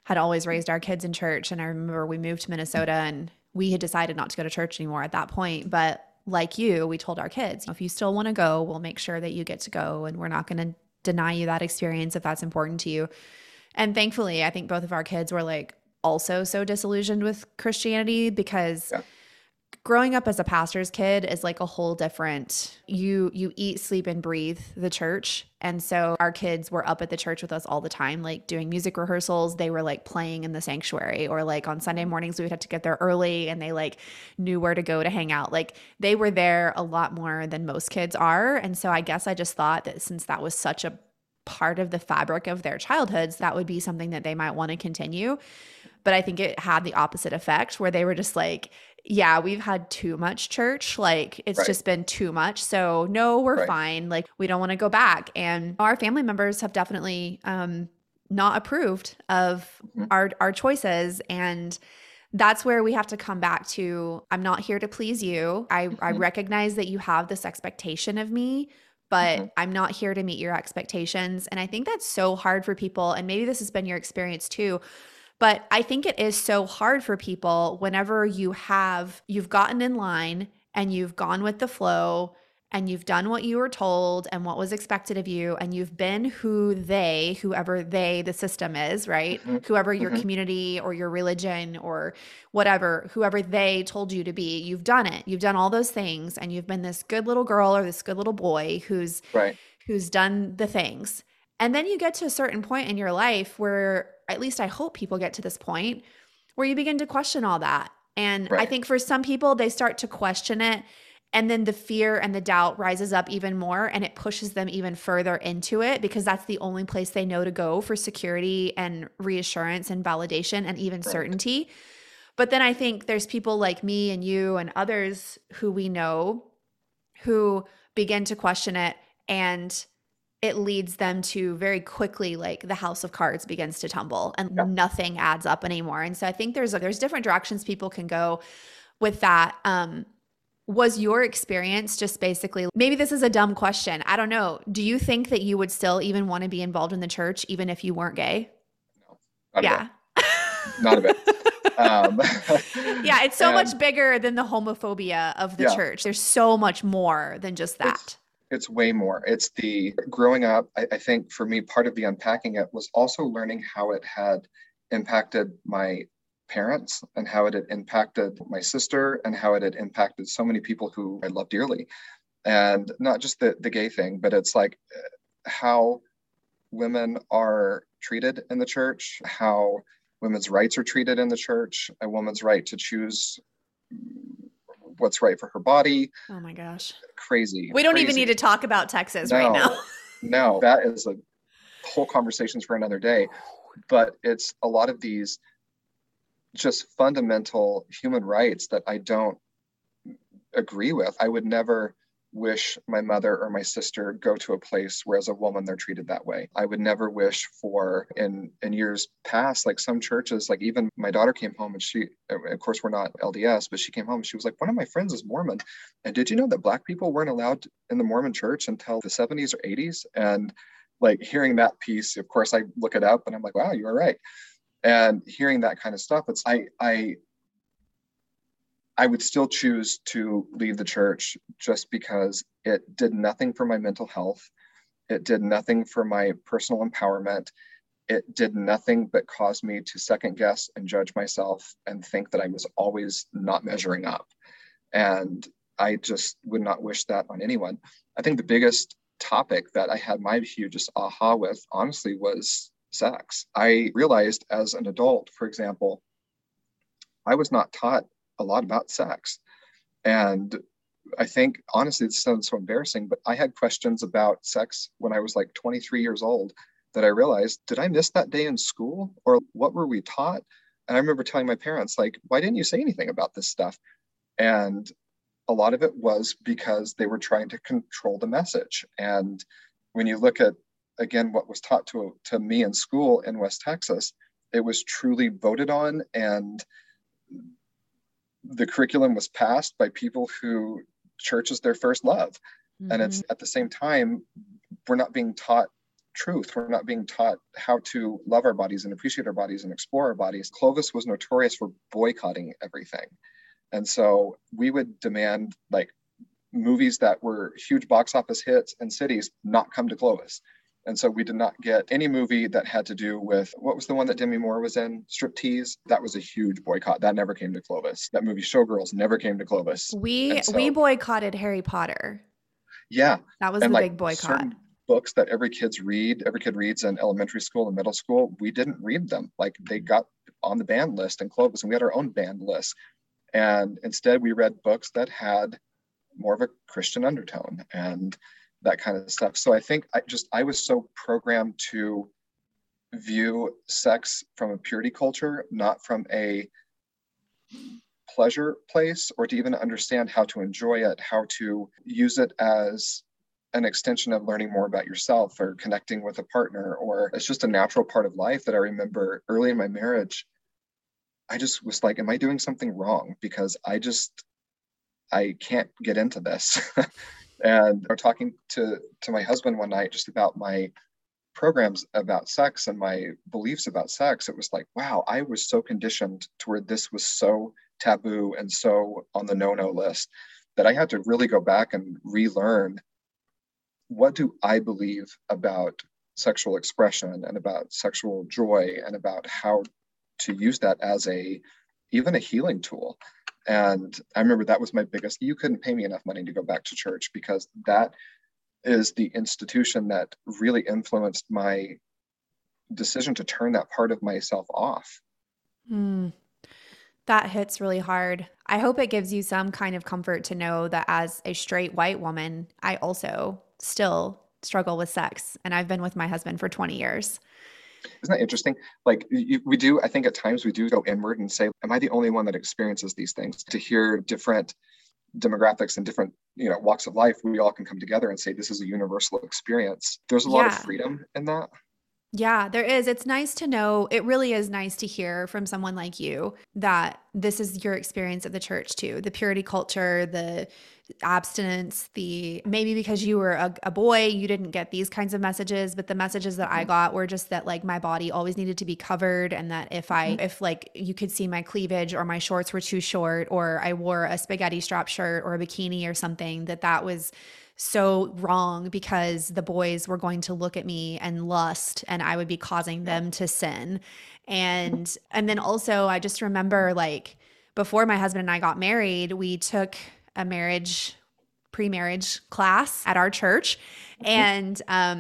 had always raised our kids in church. And I remember we moved to Minnesota and we had decided not to go to church anymore at that point. But like you, we told our kids, if you still want to go, we'll make sure that you get to go. And we're not going to deny you that experience if that's important to you. And thankfully, I think both of our kids were like also so disillusioned with Christianity because growing up as a pastor's kid is like a whole different, you eat, sleep, and breathe the church. And so our kids were up at the church with us all the time, like doing music rehearsals. They were like playing in the sanctuary, or like on Sunday mornings, we would have to get there early and they like knew where to go to hang out. Like they were there a lot more than most kids are. And so I guess I just thought that since that was such a part of the fabric of their childhoods, that would be something that they might want to continue. But I think it had the opposite effect where they were just like, yeah, we've had too much church. Like it's just been too much. So no, we're fine. Like we don't want to go back. And our family members have definitely not approved of our choices. And that's where we have to come back to, I'm not here to please you. I recognize that you have this expectation of me, but I'm not here to meet your expectations. And I think that's so hard for people. And maybe this has been your experience too. But I think it is so hard for people whenever you've gotten in line and you've gone with the flow and you've done what you were told and what was expected of you, and you've been whoever the system is, right? Whoever your community or your religion or whatever, whoever they told you to be, you've done it. You've done all those things and you've been this good little girl or this good little boy who's done the things. And then you get to a certain point in your life where, at least I hope people get to this point, where you begin to question all that. And I think for some people, they start to question it. And then the fear and the doubt rises up even more, and it pushes them even further into it because that's the only place they know to go for security and reassurance and validation and even certainty. But then I think there's people like me and you and others who we know who begin to question it, and it leads them to very quickly, like the house of cards begins to tumble and nothing adds up anymore. And so I think there's different directions people can go with that. Was your experience just basically, maybe this is a dumb question, I don't know, do you think that you would still even want to be involved in the church even if you weren't gay? No, not a bit. Yeah, it's so much bigger than the homophobia of the church. There's so much more than just that. It's way more. It's the growing up. I think for me, part of the unpacking it was also learning how it had impacted my parents and how it had impacted my sister and how it had impacted so many people who I love dearly. And not just the gay thing, but it's like how women are treated in the church, how women's rights are treated in the church, a woman's right to choose what's right for her body. Oh my gosh. Crazy. We don't even need to talk about Texas right now. No, that is a whole conversations for another day. But it's a lot of these just fundamental human rights that I don't agree with. I would never wish my mother or my sister go to a place where as a woman they're treated that way. I would never wish for in years past, like some churches, like even my daughter came home and she, of course we're not LDS, but she came home and she was like, one of my friends is Mormon. And did you know that Black people weren't allowed in the Mormon church until the 70s or 80s? And like hearing that piece, of course I look it up and I'm like, wow, you are right. And hearing that kind of stuff, it's I would still choose to leave the church just because it did nothing for my mental health. It did nothing for my personal empowerment. It did nothing but cause me to second guess and judge myself and think that I was always not measuring up. And I just would not wish that on anyone. I think the biggest topic that I had my hugest aha with, honestly, was sex. I realized as an adult, for example, I was not taught a lot about sex. And I think, honestly, this sounds so embarrassing, but I had questions about sex when I was like 23 years old that I realized, did I miss that day in school? Or what were we taught? And I remember telling my parents, like, why didn't you say anything about this stuff? And a lot of it was because they were trying to control the message. And when you look at, again, what was taught to me in school in West Texas, it was truly voted on, and the curriculum was passed by people who church is their first love. Mm-hmm. And it's at the same time, we're not being taught truth. We're not being taught how to love our bodies and appreciate our bodies and explore our bodies. Clovis was notorious for boycotting everything. And so we would demand like movies that were huge box office hits in cities not come to Clovis. And so we did not get any movie that had to do with, what was the one that Demi Moore was in? Striptease. That was a huge boycott. That never came to Clovis. That movie Showgirls never came to Clovis. We boycotted Harry Potter. Yeah. That was the big boycott. Certain books that every kid reads in elementary school and middle school, we didn't read them. Like they got on the banned list in Clovis, and we had our own banned list. And instead we read books that had more of a Christian undertone and that kind of stuff. So I think I was so programmed to view sex from a purity culture, not from a pleasure place, or to even understand how to enjoy it, how to use it as an extension of learning more about yourself or connecting with a partner, or it's just a natural part of life. That I remember early in my marriage, I just was like, am I doing something wrong? Because I can't get into this. And I'm talking to my husband one night just about my programs about sex and my beliefs about sex. It was like, wow, I was so conditioned to where this was so taboo and so on the no-no list that I had to really go back and relearn, what do I believe about sexual expression and about sexual joy and about how to use that as even a healing tool. And I remember that was my biggest, you couldn't pay me enough money to go back to church, because that is the institution that really influenced my decision to turn that part of myself off. That hits really hard. I hope it gives you some kind of comfort to know that as a straight white woman, I also still struggle with sex. And I've been with my husband for 20 years. Isn't that interesting? Like we do, I think at times we do go inward and say, am I the only one that experiences these things? To hear different demographics and different, walks of life, we all can come together and say, this is a universal experience. There's a lot of freedom in that. Yeah, there is. It's nice to know. It really is nice to hear from someone like you that this is your experience of the church too. The purity culture, the abstinence, maybe because you were a boy, you didn't get these kinds of messages, but the messages that I got were just that like my body always needed to be covered, and that if like you could see my cleavage or my shorts were too short, or I wore a spaghetti strap shirt or a bikini or something, that was so wrong, because the boys were going to look at me and lust, and I would be causing them to sin. And then also I just remember, like, before my husband and I got married, we took a pre-marriage class at our church. And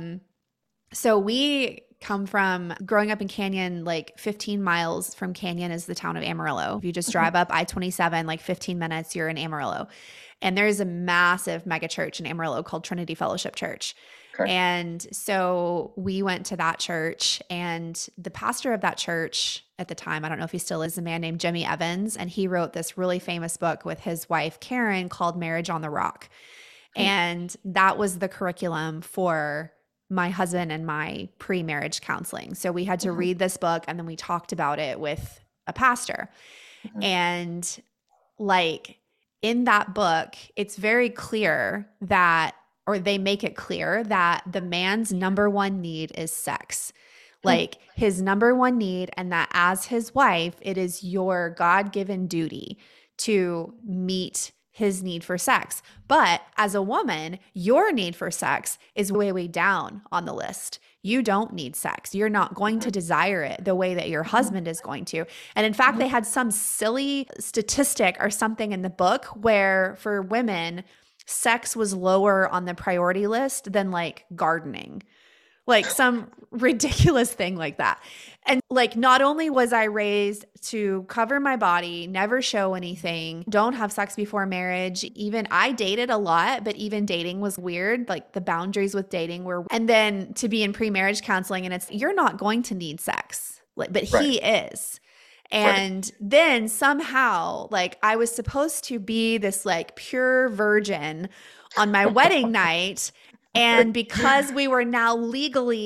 so we come from growing up in Canyon, like 15 miles from Canyon is the town of Amarillo. If you just drive up I-27, like 15 minutes, you're in Amarillo. And there's a massive mega church in Amarillo called Trinity Fellowship Church. Okay. And so we went to that church, and the pastor of that church at the time, I don't know if he still is, a man named Jimmy Evans. And he wrote this really famous book with his wife, Karen, called Marriage on the Rock. Okay. And that was the curriculum for my husband and my pre-marriage counseling. So we had to read this book, and then we talked about it with a pastor. And like, in that book, it's very clear that, or they make it clear that the man's number one need is sex. Like his number one need, and that as his wife, it is your God-given duty to meet his need for sex. But as a woman, your need for sex is way, way down on the list. You don't need sex. You're not going to desire it the way that your husband is going to. And in fact, they had some silly statistic or something in the book where for women, sex was lower on the priority list than like gardening, like some ridiculous thing like that. And like, not only was I raised to cover my body, never show anything, don't have sex before marriage. Even I dated a lot, but even dating was weird. Like the boundaries with dating were, and then to be in pre-marriage counseling, and it's, you're not going to need sex, but he is. And then somehow, like, I was supposed to be this like pure virgin on my wedding night. And because we were now legally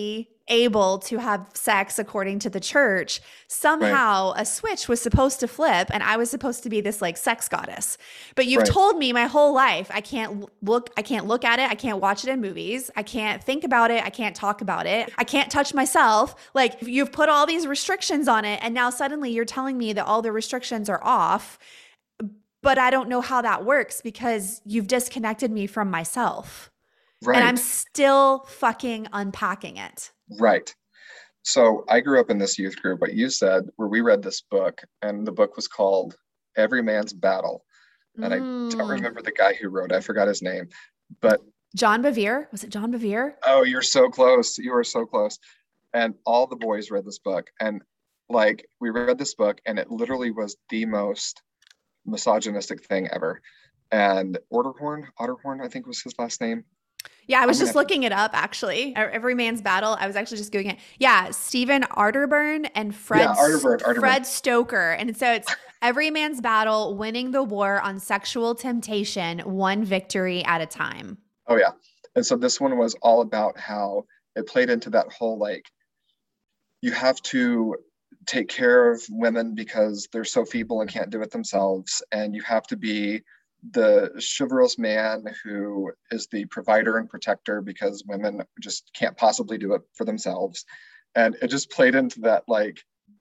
able to have sex according to the church, Right. somehow a switch was supposed to flip and I was supposed to be this like sex goddess. But you've Right. told me my whole life I can't look at it, I can't watch it in movies, I can't think about it, I can't talk about it, I can't touch myself. Like you've put all these restrictions on it and now suddenly you're telling me that all the restrictions are off, but I don't know how that works because you've disconnected me from myself. And I'm Right. still fucking unpacking it. Right. So I grew up in this youth group, but you said where we read this book, and the book was called Every Man's Battle. And I don't Mm. remember the guy who wrote it. I forgot his name. But John Bevere? Was it John Bevere? oh, you're so close. You are so close. And all the boys read this book. And like we read this book, and it literally was the most misogynistic thing ever. And Otterhorn, I think was his last name. Yeah, I I'm was gonna just have to, looking it up actually. Every Man's Battle. I was actually just doing it. Yeah, Stephen Arterburn and yeah, Arterburn. Fred Stoker. And so it's Every Man's Battle, winning the war on sexual temptation, one victory at a time. Oh yeah. And so this one was all about how it played into that whole like you have to take care of women because they're so feeble and can't do it themselves, and you have to be the chivalrous man who is the provider and protector because women just can't possibly do it for themselves. And it just played into that like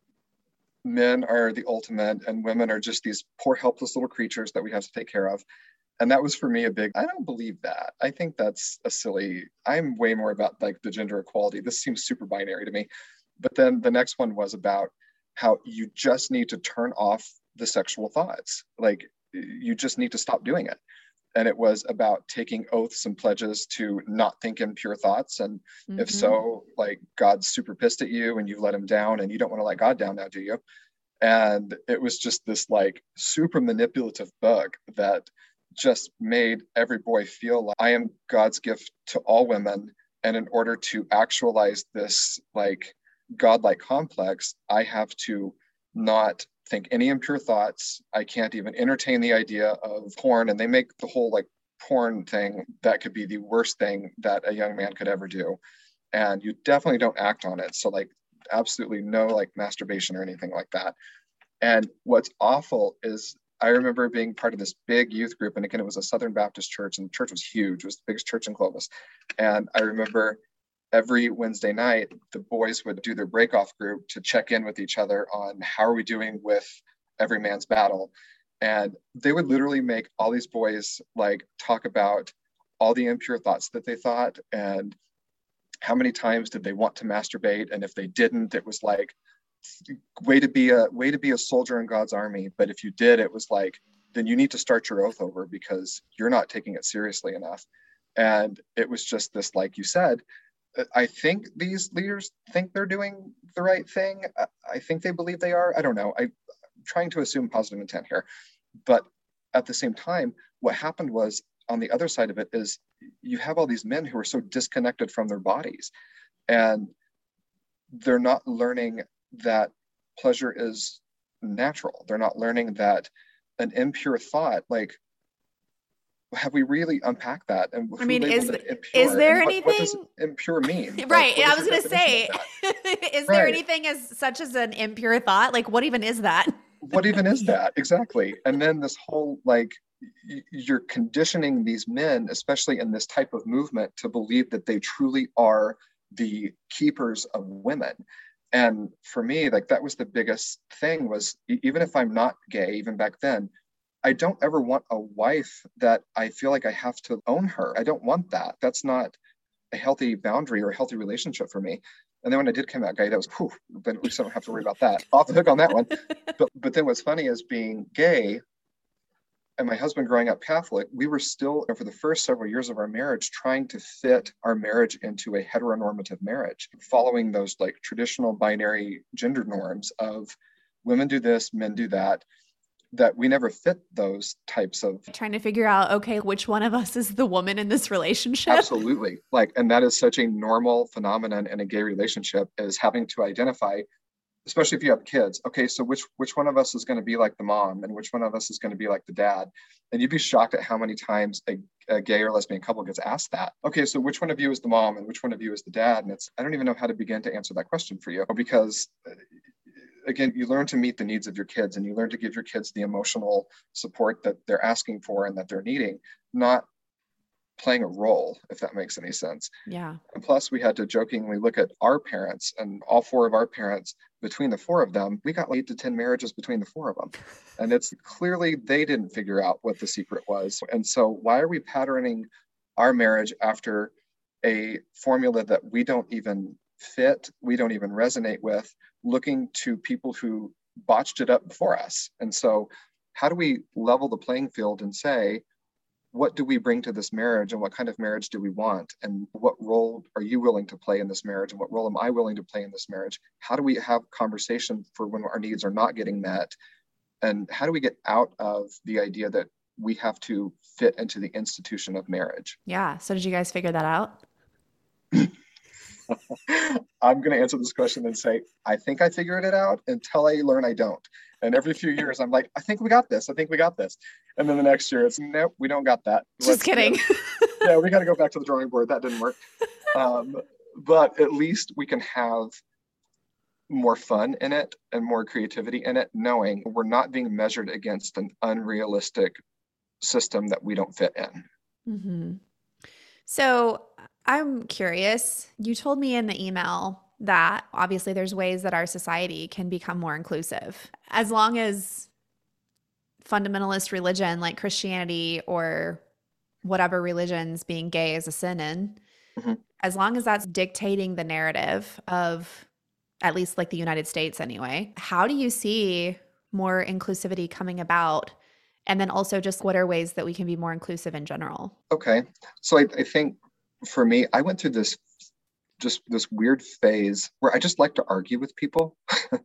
men are the ultimate and women are just these poor helpless little creatures that we have to take care of. And that was for me a big, I don't believe that. I think that's a silly, I'm way more about like the gender equality. This seems super binary to me. But then the next one was about how you just need to turn off the sexual thoughts. Like you just need to stop doing it. And it was about taking oaths and pledges to not think impure thoughts. And if Mm-hmm. so, like God's super pissed at you and you've let him down and you don't want to let God down now, do you? And it was just this like super manipulative book that just made every boy feel like I am God's gift to all women. And in order to actualize this like godlike complex, I have to not think any impure thoughts. I can't even entertain the idea of porn. And they make the whole like porn thing that could be the worst thing that a young man could ever do. And you definitely don't act on it. So like absolutely no like masturbation or anything like that. And what's awful is I remember being part of this big youth group. And again, it was a Southern Baptist church, and the church was huge. It was the biggest church in Clovis. And I remember every Wednesday night, the boys would do their breakoff group to check in with each other on how are we doing with Every Man's Battle. And they would literally make all these boys like talk about all the impure thoughts that they thought and how many times did they want to masturbate. And if they didn't, it was like, way to be a soldier in God's army. But if you did, it was like, then you need to start your oath over because you're not taking it seriously enough. And it was just this, like you said, I think these leaders think they're doing the right thing. I think they believe they are. I don't know. I'm trying to assume positive intent here. But at the same time, what happened was on the other side of it is you have all these men who are so disconnected from their bodies and they're not learning that pleasure is natural. They're not learning that an impure thought, like, have we really unpacked that? And I who mean, labeled it is impure? there And what does anything impure mean? Like, right? what I is was your going to definition of say, that? is there Right. anything as such as an impure thought? Like, what even is that? What even is that? Exactly. And then this whole, like, you're conditioning these men, especially in this type of movement, to believe that they truly are the keepers of women. And for me, like that was the biggest thing was even if I'm not gay, even back then, I don't ever want a wife that I feel like I have to own her. I don't want that. That's not a healthy boundary or a healthy relationship for me. And then when I did come out gay, that was whew, then at least I don't have to worry about that. Off the hook on that one. But then what's funny is being gay and my husband growing up Catholic, we were still, for the first several years of our marriage, trying to fit our marriage into a heteronormative marriage, following those like traditional binary gender norms of women do this, men do that, that we never fit those types of. Trying to figure out, okay, which one of us is the woman in this relationship? Absolutely. Like, and that is such a normal phenomenon in a gay relationship is having to identify especially if you have kids. Okay, so which one of us is going to be like the mom, and which one of us is going to be like the dad? And you'd be shocked at how many times a gay or lesbian couple gets asked that. Okay, so which one of you is the mom, and which one of you is the dad? And I don't even know how to begin to answer that question for you, because again, you learn to meet the needs of your kids, and you learn to give your kids the emotional support that they're asking for and that they're needing, not playing a role, if that makes any sense. Yeah. And plus, we had to jokingly look at our parents, and all four of our parents, between the four of them, we got 8 to 10 marriages between the four of them. And it's clearly they didn't figure out what the secret was. And so why are we patterning our marriage after a formula that we don't even fit, we don't even resonate with, looking to people who botched it up before us? And so how do we level the playing field and say, what do we bring to this marriage, and what kind of marriage do we want, and what role are you willing to play in this marriage, and what role am I willing to play in this marriage? How do we have conversation for when our needs are not getting met, and how do we get out of the idea that we have to fit into the institution of marriage? Yeah. So did you guys figure that out? I'm going to answer this question and say, I think I figured it out until I learn I don't. And every few years, I'm like, I think we got this. I think we got this. And then the next year, it's, nope, we don't got that. Just kidding. Yeah, we got to go back to the drawing board. That didn't work. But at least we can have more fun in it and more creativity in it, knowing we're not being measured against an unrealistic system that we don't fit in. Mm-hmm. So I'm curious. You told me in the email that obviously there's ways that our society can become more inclusive. As long as fundamentalist religion like Christianity or whatever religions being gay is a sin in, Mm-hmm. as long as that's dictating the narrative of at least like the United States anyway, how do you see more inclusivity coming about? And then also just what are ways that we can be more inclusive in general? Okay. So I think for me, I went through this weird phase where I just like to argue with people.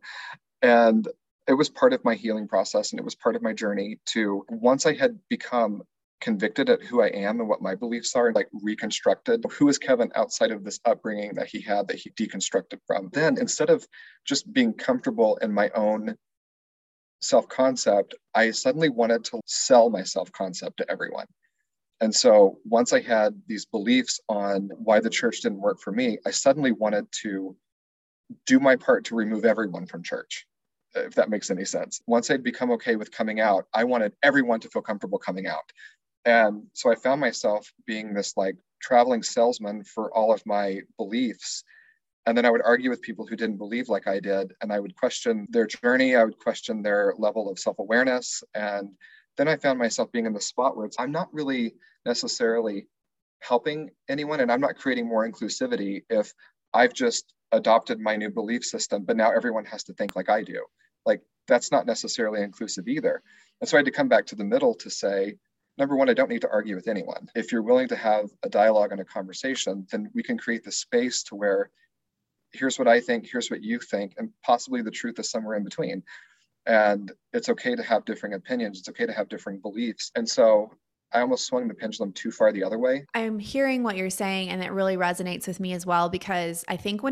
And it was part of my healing process, and it was part of my journey to, once I had become convicted at who I am and what my beliefs are, like reconstructed who is Kevin outside of this upbringing that he had, that he deconstructed from. Then instead of just being comfortable in my own self-concept, I suddenly wanted to sell my self-concept to everyone. And so once I had these beliefs on why the church didn't work for me, I suddenly wanted to do my part to remove everyone from church, if that makes any sense. Once I'd become okay with coming out, I wanted everyone to feel comfortable coming out. And so I found myself being this like traveling salesman for all of my beliefs. And then I would argue with people who didn't believe like I did. And I would question their journey. I would question their level of self-awareness. And then I found myself being in the spot where I'm not really necessarily helping anyone, and I'm not creating more inclusivity if I've just adopted my new belief system, but now everyone has to think like I do. Like, that's not necessarily inclusive either. And so I had to come back to the middle to say, number one, I don't need to argue with anyone. If you're willing to have a dialogue and a conversation, then we can create the space to where here's what I think, here's what you think, and possibly the truth is somewhere in between. And it's okay to have differing opinions. It's okay to have differing beliefs. And so I almost swung the pendulum too far the other way. I'm hearing what you're saying, and it really resonates with me as well, because I think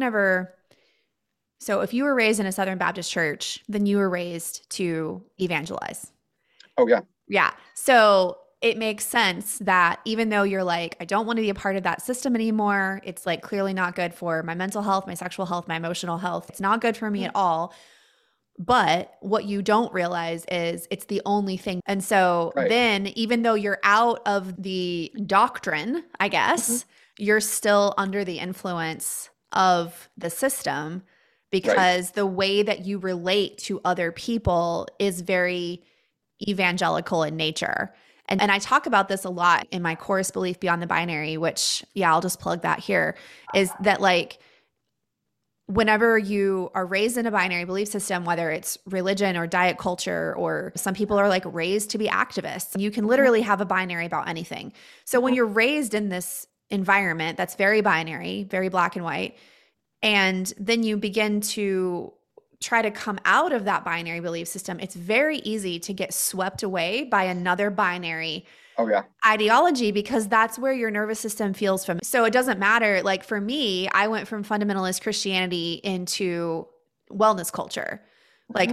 so if you were raised in a Southern Baptist church, then you were raised to evangelize. Oh, yeah. Yeah. So it makes sense that even though you're like, I don't want to be a part of that system anymore, it's like clearly not good for my mental health, my sexual health, my emotional health. It's not good for me at all. But what you don't realize is it's the only thing. And so then even though you're out of the doctrine, I guess, you're still under the influence of the system, because the way that you relate to other people is very evangelical in nature. And I talk about this a lot in my course, Belief Beyond the Binary, which, yeah, I'll just plug that here, is that like, whenever you are raised in a binary belief system, whether it's religion or diet culture, or some people are like raised to be activists, you can literally have a binary about anything. So when you're raised in this environment that's very binary, very black and white, and then you begin to try to come out of that binary belief system, it's very easy to get swept away by another binary ideology, because that's where your nervous system feels from. So it doesn't matter. Like for me, I went from fundamentalist Christianity into wellness culture. Like Mhm.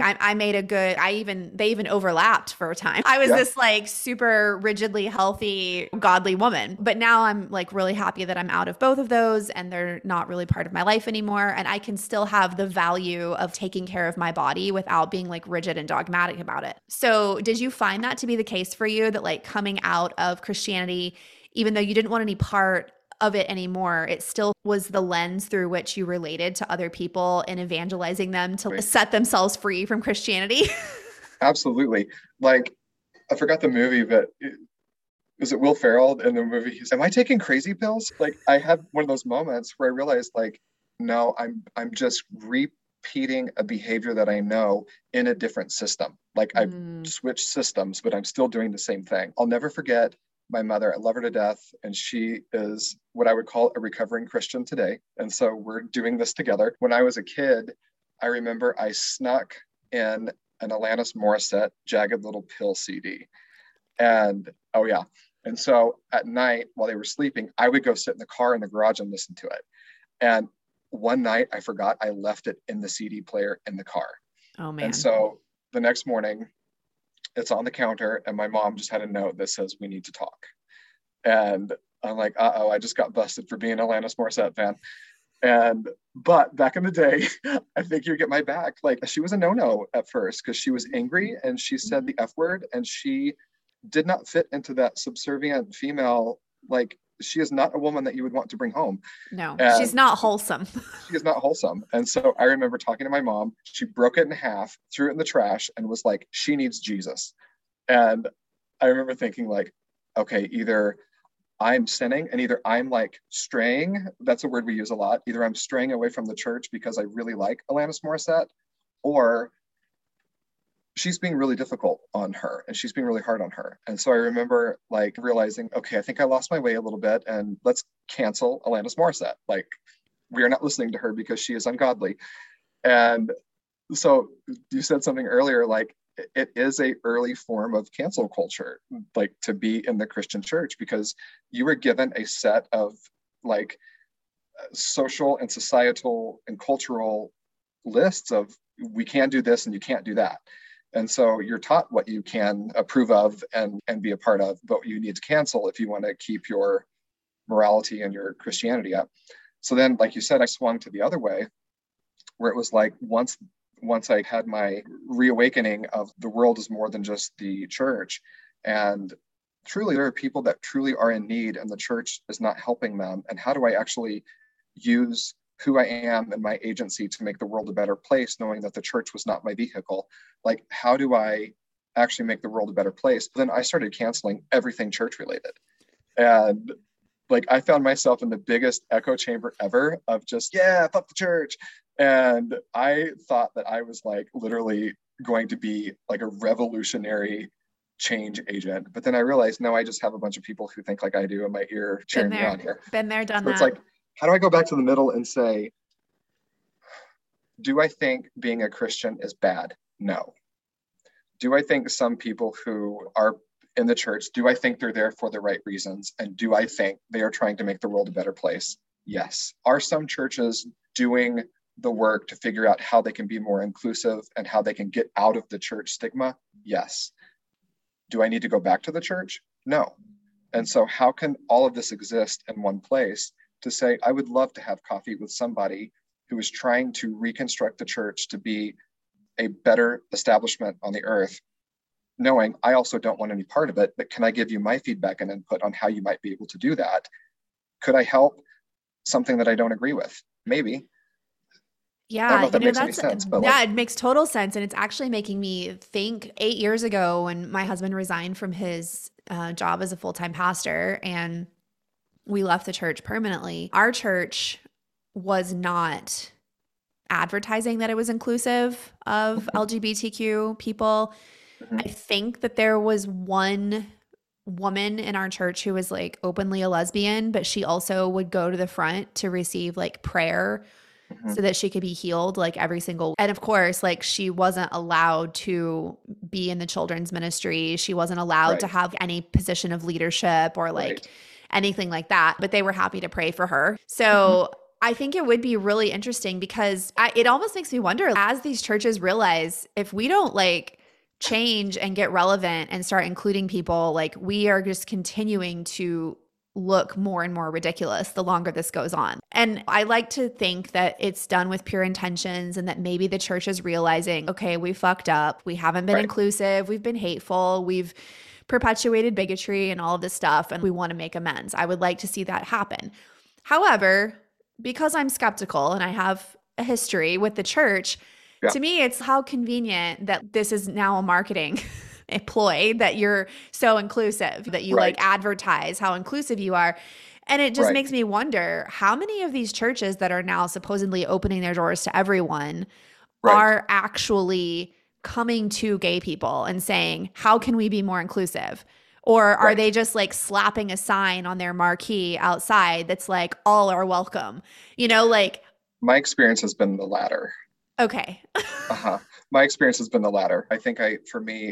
they even overlapped for a time. I was Yeah, this like super rigidly healthy, godly woman. But now I'm like really happy that I'm out of both of those and they're not really part of my life anymore. And I can still have the value of taking care of my body without being like rigid and dogmatic about it. So did you find that to be the case for you, that like coming out of Christianity, even though you didn't want any part of it anymore, it still was the lens through which you related to other people and evangelizing them to right. set themselves free from Christianity? Absolutely. Like, I forgot the movie, but was it Will Ferrell in the movie? He's, am I taking crazy pills? Like, I had one of those moments where I realized, like, no, I'm just repeating a behavior that I know in a different system. Like, I've Mm, switched systems, but I'm still doing the same thing. I'll never forget my mother. I love her to death, and she is what I would call a recovering Christian today. And so we're doing this together. When I was a kid, I remember I snuck in an Alanis Morissette Jagged Little Pill CD. And oh yeah. And so at night while they were sleeping, I would go sit in the car in the garage and listen to it. And one night I forgot I left it in the CD player in the car. oh And man. so the next morning it's on the counter and my mom just had a note that says we need to talk. And I'm like, uh-oh, I just got busted for being an Alanis Morissette fan. And but back in the day, I think you get my back. Like she was a no-no at first because she was angry and she said Mhm. the F word and she did not fit into that subservient female. Like she is not a woman that you would want to bring home. No, she's And not wholesome. she is not wholesome. And so I remember talking to my mom. She broke it in half, threw it in the trash, and was like, she needs Jesus. And I remember thinking, like, okay, either I'm sinning and either I'm like straying, that's a word we use a lot. Either I'm straying away from the church because I really like Alanis Morissette, or she's being really difficult on her and she's being really hard on her. And so I remember like realizing, okay, I think I lost my way a little bit and let's cancel Alanis Morissette. Like we are not listening to her because she is ungodly. And so you said something earlier, like it is a early form of cancel culture, like to be in the Christian church because you were given a set of like social and societal and cultural lists of we can do this and you can't do that. And so you're taught what you can approve of and be a part of, but you need to cancel if you want to keep your morality and your Christianity up. So then, like you said, I swung to the other way, where it was like once I had my reawakening of the world is more than just the church, and truly there are people that truly are in need, and the church is not helping them. And how do I actually use who I am and my agency to make the world a better place, knowing that the church was not my vehicle? Like, how do I actually make the world a better place? Then I started canceling everything church related. And like I found myself in the biggest echo chamber ever of just, yeah, fuck the church. And I thought that I was like literally going to be like a revolutionary change agent. But then I realized, no, I just have a bunch of people who think like I do in my ear Been cheering me on there, here. been there, done So it's that. like, how do I go back to the middle and say, do I think being a Christian is bad? No. Do I think some people who are in the church, do I think they're there for the right reasons? And do I think they are trying to make the world a better place? Yes. Are some churches doing the work to figure out how they can be more inclusive and how they can get out of the church stigma? Yes. Do I need to go back to the church? No. And so, how can all of this exist in one place to say, I would love to have coffee with somebody who is trying to reconstruct the church to be a better establishment on the earth, knowing I also don't want any part of it, but can I give you my feedback and input on how you might be able to do that? Could I help something that I don't agree with? Maybe. I don't Yeah, know if you that know, makes any that's, sense, but like, yeah, it makes total sense. And it's actually making me think 8 years ago when my husband resigned from his job as a full-time pastor and we left the church permanently. Our church was not advertising that it was inclusive of mm-hmm, LGBTQ people. mm-hmm, I think that there was one woman in our church who was like openly a lesbian, but she also would go to the front to receive like prayer mm-hmm, so that she could be healed like every single. And of course, like she wasn't allowed to be in the children's ministry. She wasn't allowed to right, have any position of leadership or like right, anything like that, but they were happy to pray for her. mm-hmm, So I think it would be really interesting because it almost makes me wonder, as these churches realize, if we don't like change and get relevant and start including people, like we are just continuing to look more and more ridiculous the longer this goes on. And I like to think that it's done with pure intentions and that maybe the church is realizing, okay, we fucked up. We haven't been inclusive. We've been hateful. We've perpetuated bigotry and all of this stuff. And we want to make amends. I would like to see that happen. However, because I'm skeptical and I have a history with the church, to me, it's how convenient that this is now a marketing a ploy, that you're so inclusive, that you like advertise how inclusive you are. And it just makes me wonder how many of these churches that are now supposedly opening their doors to everyone are actually coming to gay people and saying, how can we be more inclusive? Or are they just like slapping a sign on their marquee outside that's like, all are welcome? You know, like. My experience has been the latter. Okay. My experience has been the latter. I think for me,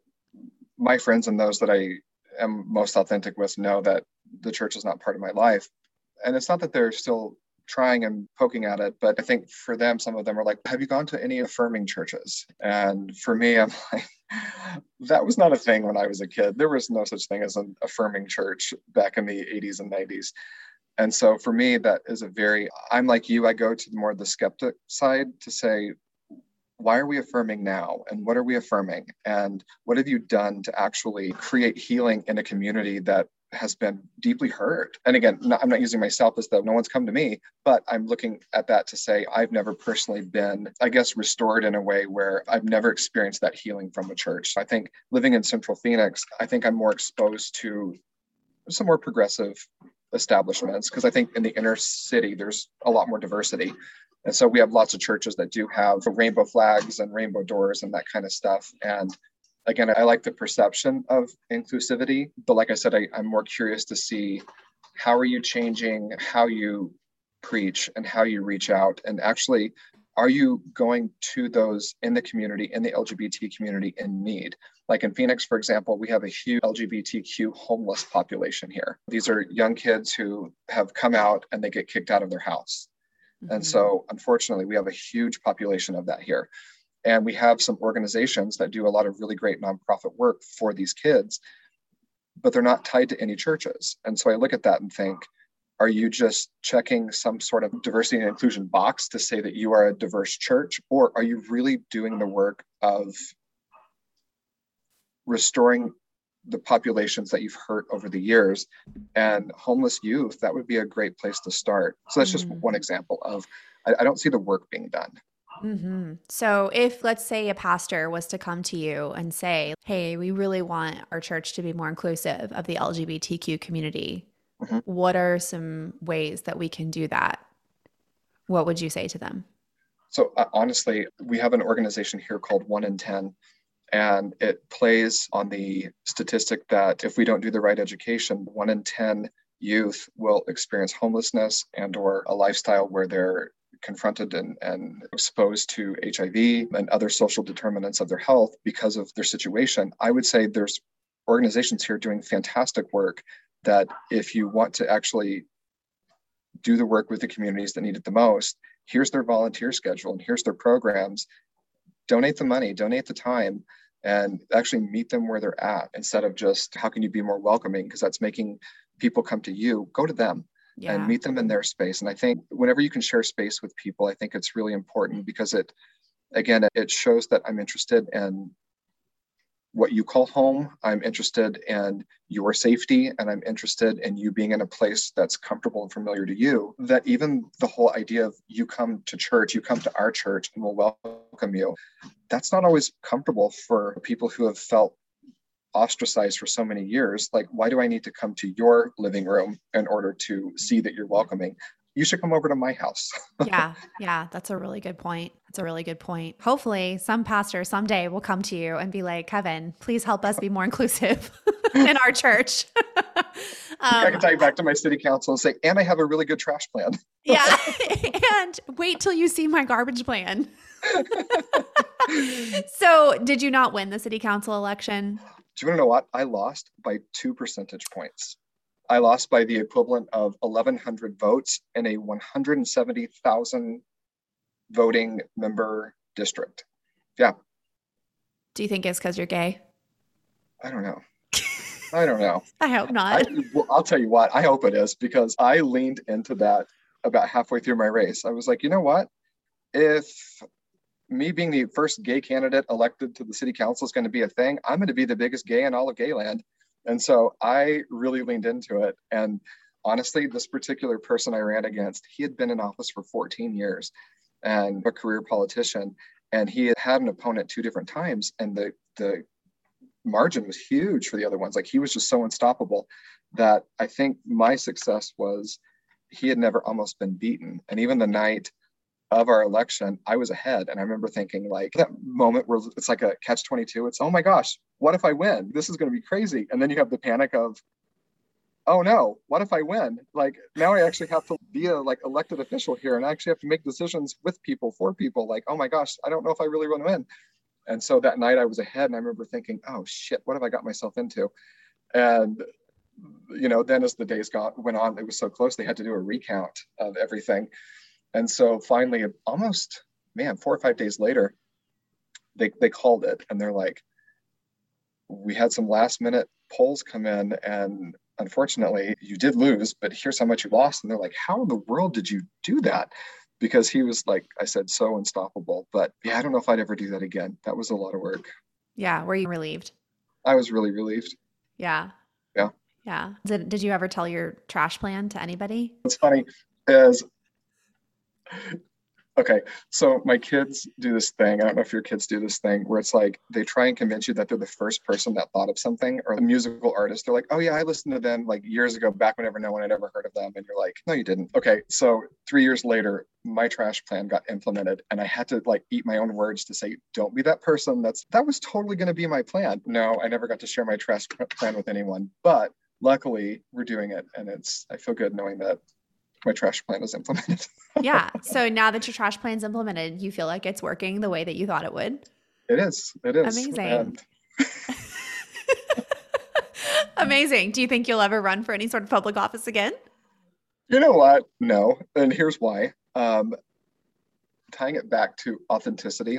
my friends and those that I am most authentic with know that the church is not part of my life. And it's not that they're still trying and poking at it, but I think for them, some of them are like, have you gone to any affirming churches? And for me, I'm like, that was not a thing when I was a kid. There was no such thing as an affirming church back in the 80s and 90s. And so for me, that is I'm like you, I go to more the skeptic side to say, why are we affirming now? And what are we affirming? And what have you done to actually create healing in a community that has been deeply hurt? And again, I'm not using myself as though no one's come to me, but I'm looking at that to say, I've never personally been, I guess, restored in a way where I've never experienced that healing from a church. I think living in Central Phoenix, I think I'm more exposed to some more progressive establishments, because I think in the inner city, there's a lot more diversity. And so we have lots of churches that do have rainbow flags and rainbow doors and that kind of stuff. And again, I like the perception of inclusivity, but like I said, I'm more curious to see how are you changing how you preach and how you reach out, and actually, are you going to those in the community, in the LGBT community in need? Like in Phoenix, for example, we have a huge LGBTQ homeless population here. These are young kids who have come out and they get kicked out of their house. And so, unfortunately, we have a huge population of that here. And we have some organizations that do a lot of really great nonprofit work for these kids, but they're not tied to any churches. And so I look at that and think, are you just checking some sort of diversity and inclusion box to say that you are a diverse church? Or are you really doing the work of restoring the populations that you've hurt over the years? And homeless youth, that would be a great place to start. So that's just one example of, I don't see the work being done. So if, let's say, a pastor was to come to you and say, hey, we really want our church to be more inclusive of the LGBTQ community, what are some ways that we can do that? What would you say to them? So honestly, we have an organization here called 1 in 10. And it plays on the statistic that if we don't do the right education, 1 in 10 youth will experience homelessness and or a lifestyle where they're confronted and exposed to HIV and other social determinants of their health because of their situation. I would say there's organizations here doing fantastic work that if you want to actually do the work with the communities that need it the most, here's their volunteer schedule and here's their programs. Donate the money, donate the time, and actually meet them where they're at instead of just how can you be more welcoming, because that's making people come to you. Go to them and meet them in their space. And I think whenever you can share space with people, I think it's really important because it shows that I'm interested in what you call home. I'm interested in your safety, and I'm interested in you being in a place that's comfortable and familiar to you. That even the whole idea of you come to church, you come to our church and we'll welcome you, that's not always comfortable for people who have felt ostracized for so many years. Like, why do I need to come to your living room in order to see that you're welcoming? You should come over to my house. Yeah. That's a really good point. Hopefully some pastor someday will come to you and be like, Kevin, please help us be more inclusive in our church. I can tie you back to my city council and say, and I have a really good trash plan. Yeah. And wait till you see my garbage plan. So did you not win the city council election? Do you want to know what? I lost by 2 percentage points. I lost by the equivalent of 1,100 votes in a 170,000 voting member district. Yeah. Do you think it's because you're gay? I don't know. I don't know. I hope not. I'll tell you what, I hope it is, because I leaned into that about halfway through my race. I was like, you know what? If me being the first gay candidate elected to the city council is going to be a thing, I'm going to be the biggest gay in all of Gayland. And so I really leaned into it. And honestly, this particular person I ran against, he had been in office for 14 years and a career politician. And he had had an opponent 2 different times. And the margin was huge for the other ones. Like, he was just so unstoppable that I think my success was he had never almost been beaten. And even the night of our election, I was ahead. And I remember thinking, like, that moment where it's like a catch-22. It's, oh my gosh, what if I win? This is going to be crazy. And then you have the panic of, oh no, what if I win? Like, now I actually have to be a like elected official here, and I actually have to make decisions with people, for people. Like, oh my gosh, I don't know if I really want to win. And so that night I was ahead, and I remember thinking, oh shit, what have I got myself into? And, you know, then as the days went on, it was so close, they had to do a recount of everything. And so finally, almost, 4 or 5 days later, they called it, and they're like, we had some last minute polls come in, and unfortunately you did lose, but here's how much you lost. And they're like, how in the world did you do that? Because he was, like I said, so unstoppable. But yeah, I don't know if I'd ever do that again. That was a lot of work. Yeah. Were you relieved? I was really relieved. Yeah. Yeah. Yeah. Did you ever tell your trash plan to anybody? What's funny is, okay, so my kids do this thing. I don't know if your kids do this thing where it's like they try and convince you that they're the first person that thought of something, or a musical artist. They're like, oh yeah, I listened to them like years ago, back whenever no one had ever heard of them. And you're like, no, you didn't. Okay, so 3 years later, my trash plan got implemented, and I had to like eat my own words to say, don't be that person. That was totally going to be my plan. No, I never got to share my trash plan with anyone, but luckily we're doing it, and I feel good knowing that my trash plan is implemented. Yeah. So now that your trash plan's implemented, you feel like it's working the way that you thought it would? It is. It is. Amazing. And amazing. Do you think you'll ever run for any sort of public office again? you know what? No. And here's why. Tying it back to authenticity,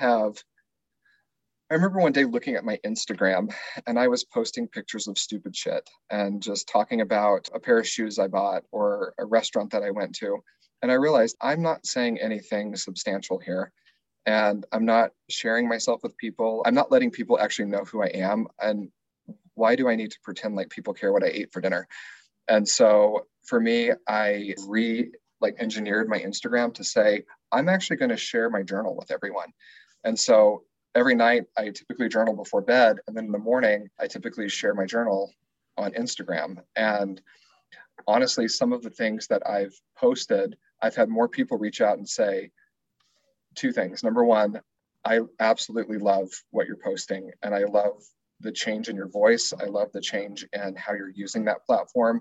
I remember one day looking at my Instagram, and I was posting pictures of stupid shit and just talking about a pair of shoes I bought or a restaurant that I went to. And I realized I'm not saying anything substantial here, and I'm not sharing myself with people. I'm not letting people actually know who I am. And why do I need to pretend like people care what I ate for dinner? And so for me, I engineered my Instagram to say, I'm actually going to share my journal with everyone. And so every night I typically journal before bed, and then in the morning I typically share my journal on Instagram. And honestly, some of the things that I've posted, I've had more people reach out and say 2 things. Number one, I absolutely love what you're posting, and I love the change in your voice. I love the change in how you're using that platform,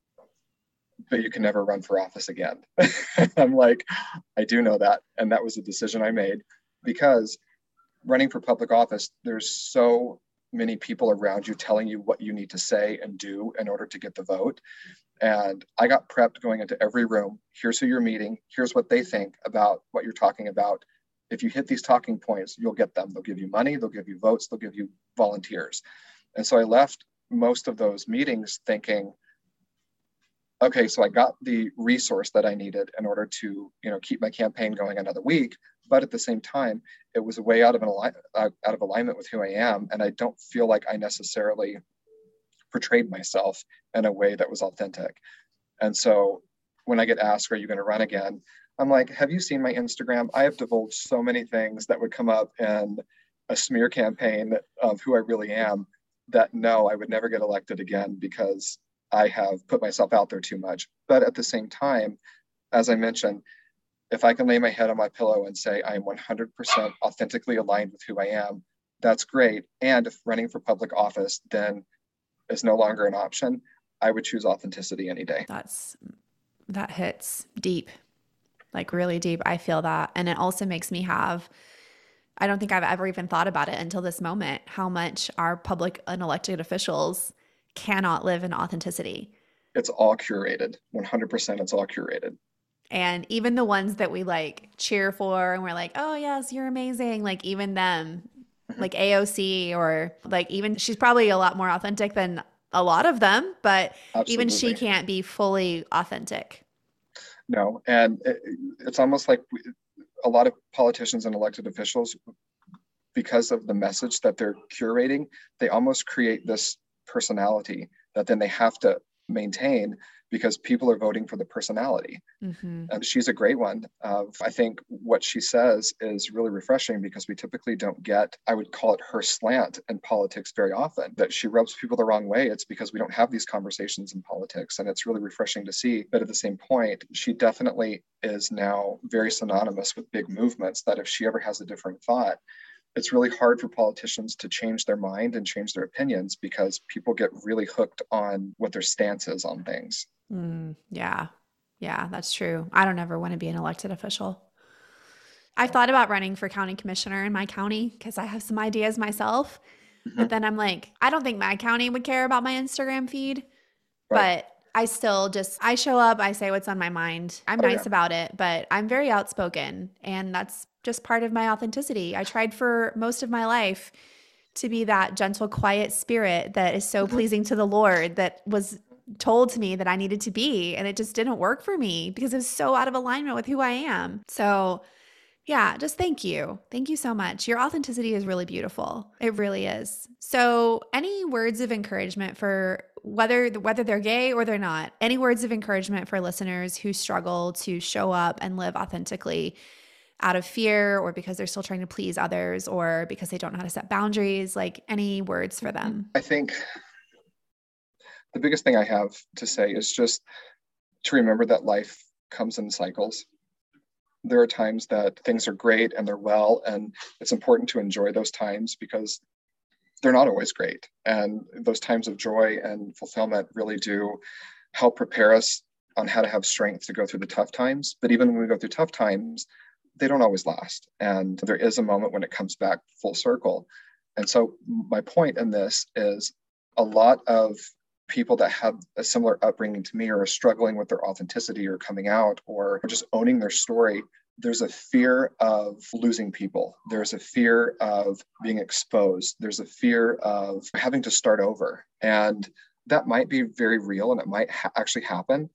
but you can never run for office again. I'm like, I do know that. And that was a decision I made, because running for public office, there's so many people around you telling you what you need to say and do in order to get the vote. And I got prepped going into every room. Here's who you're meeting. Here's what they think about what you're talking about. If you hit these talking points, you'll get them. They'll give you money, they'll give you votes, they'll give you volunteers. And so I left most of those meetings thinking, okay, so I got the resource that I needed in order to, keep my campaign going another week. But at the same time, it was way out of alignment with who I am. And I don't feel like I necessarily portrayed myself in a way that was authentic. And so when I get asked, are you going to run again? I'm like, have you seen my Instagram? I have divulged so many things that would come up in a smear campaign of who I really am, that no, I would never get elected again, because I have put myself out there too much. But at the same time, as I mentioned, if I can lay my head on my pillow and say I am 100% authentically aligned with who I am, that's great. And if running for public office then is no longer an option, I would choose authenticity any day. That hits deep, like really deep. I feel that. And it also makes me I don't think I've ever even thought about it until this moment, how much our public and elected officials cannot live in authenticity. it's all curated. 100% it's all curated. And even the ones that we like cheer for and we're like, oh, yes, you're amazing. Like, even them, Mhm. like AOC, or like, even she's probably a lot more authentic than a lot of them, but even she Absolutely. can't be fully authentic. No. And it's almost like a lot of politicians and elected officials, because of the message that they're curating, they almost create this personality that then they have to maintain because people are voting for the personality. Mm-hmm. And she's a great one. I think what she says is really refreshing because we typically don't get, I would call it her slant in politics very often, that she rubs people the wrong way. It's because we don't have these conversations in politics. And it's really refreshing to see. But at the same point, she definitely is now very synonymous with big movements that if she ever has a different thought, it's really hard for politicians to change their mind and change their opinions because people get really hooked on what their stance is on things. Yeah. Yeah, that's true. I don't ever want to be an elected official. I've thought about running for county commissioner in my county because I have some ideas myself. But Mm-hmm. then I'm like, I don't think my county would care about my Instagram feed. Right. But I still just, I show up, I say what's on my mind. I'm Oh, yeah. nice about it, but I'm very outspoken. And that's just part of my authenticity. I tried for most of my life to be that gentle, quiet spirit that is so Mm-hmm. pleasing to the Lord, that was told to me that I needed to be. And it just didn't work for me because it was so out of alignment with who I am. So, yeah, just thank you. Thank you so much. Your authenticity is really beautiful. It really is. So, any words of encouragement for whether they're gay or they're not? Any words of encouragement for listeners who struggle to show up and live authentically out of fear, or because they're still trying to please others, or because they don't know how to set boundaries? Like, any words for them? I think the biggest thing I have to say is just to remember that life comes in cycles. There are times that things are great and they're well, and it's important to enjoy those times because they're not always great. And those times of joy and fulfillment really do help prepare us on how to have strength to go through the tough times. But even when we go through tough times, they don't always last. And there is a moment when it comes back full circle. And so, my point in this is a lot of people that have a similar upbringing to me or are struggling with their authenticity or coming out or just owning their story, there's a fear of losing people. There's a fear of being exposed. There's a fear of having to start over. And that might be very real and it might actually happen.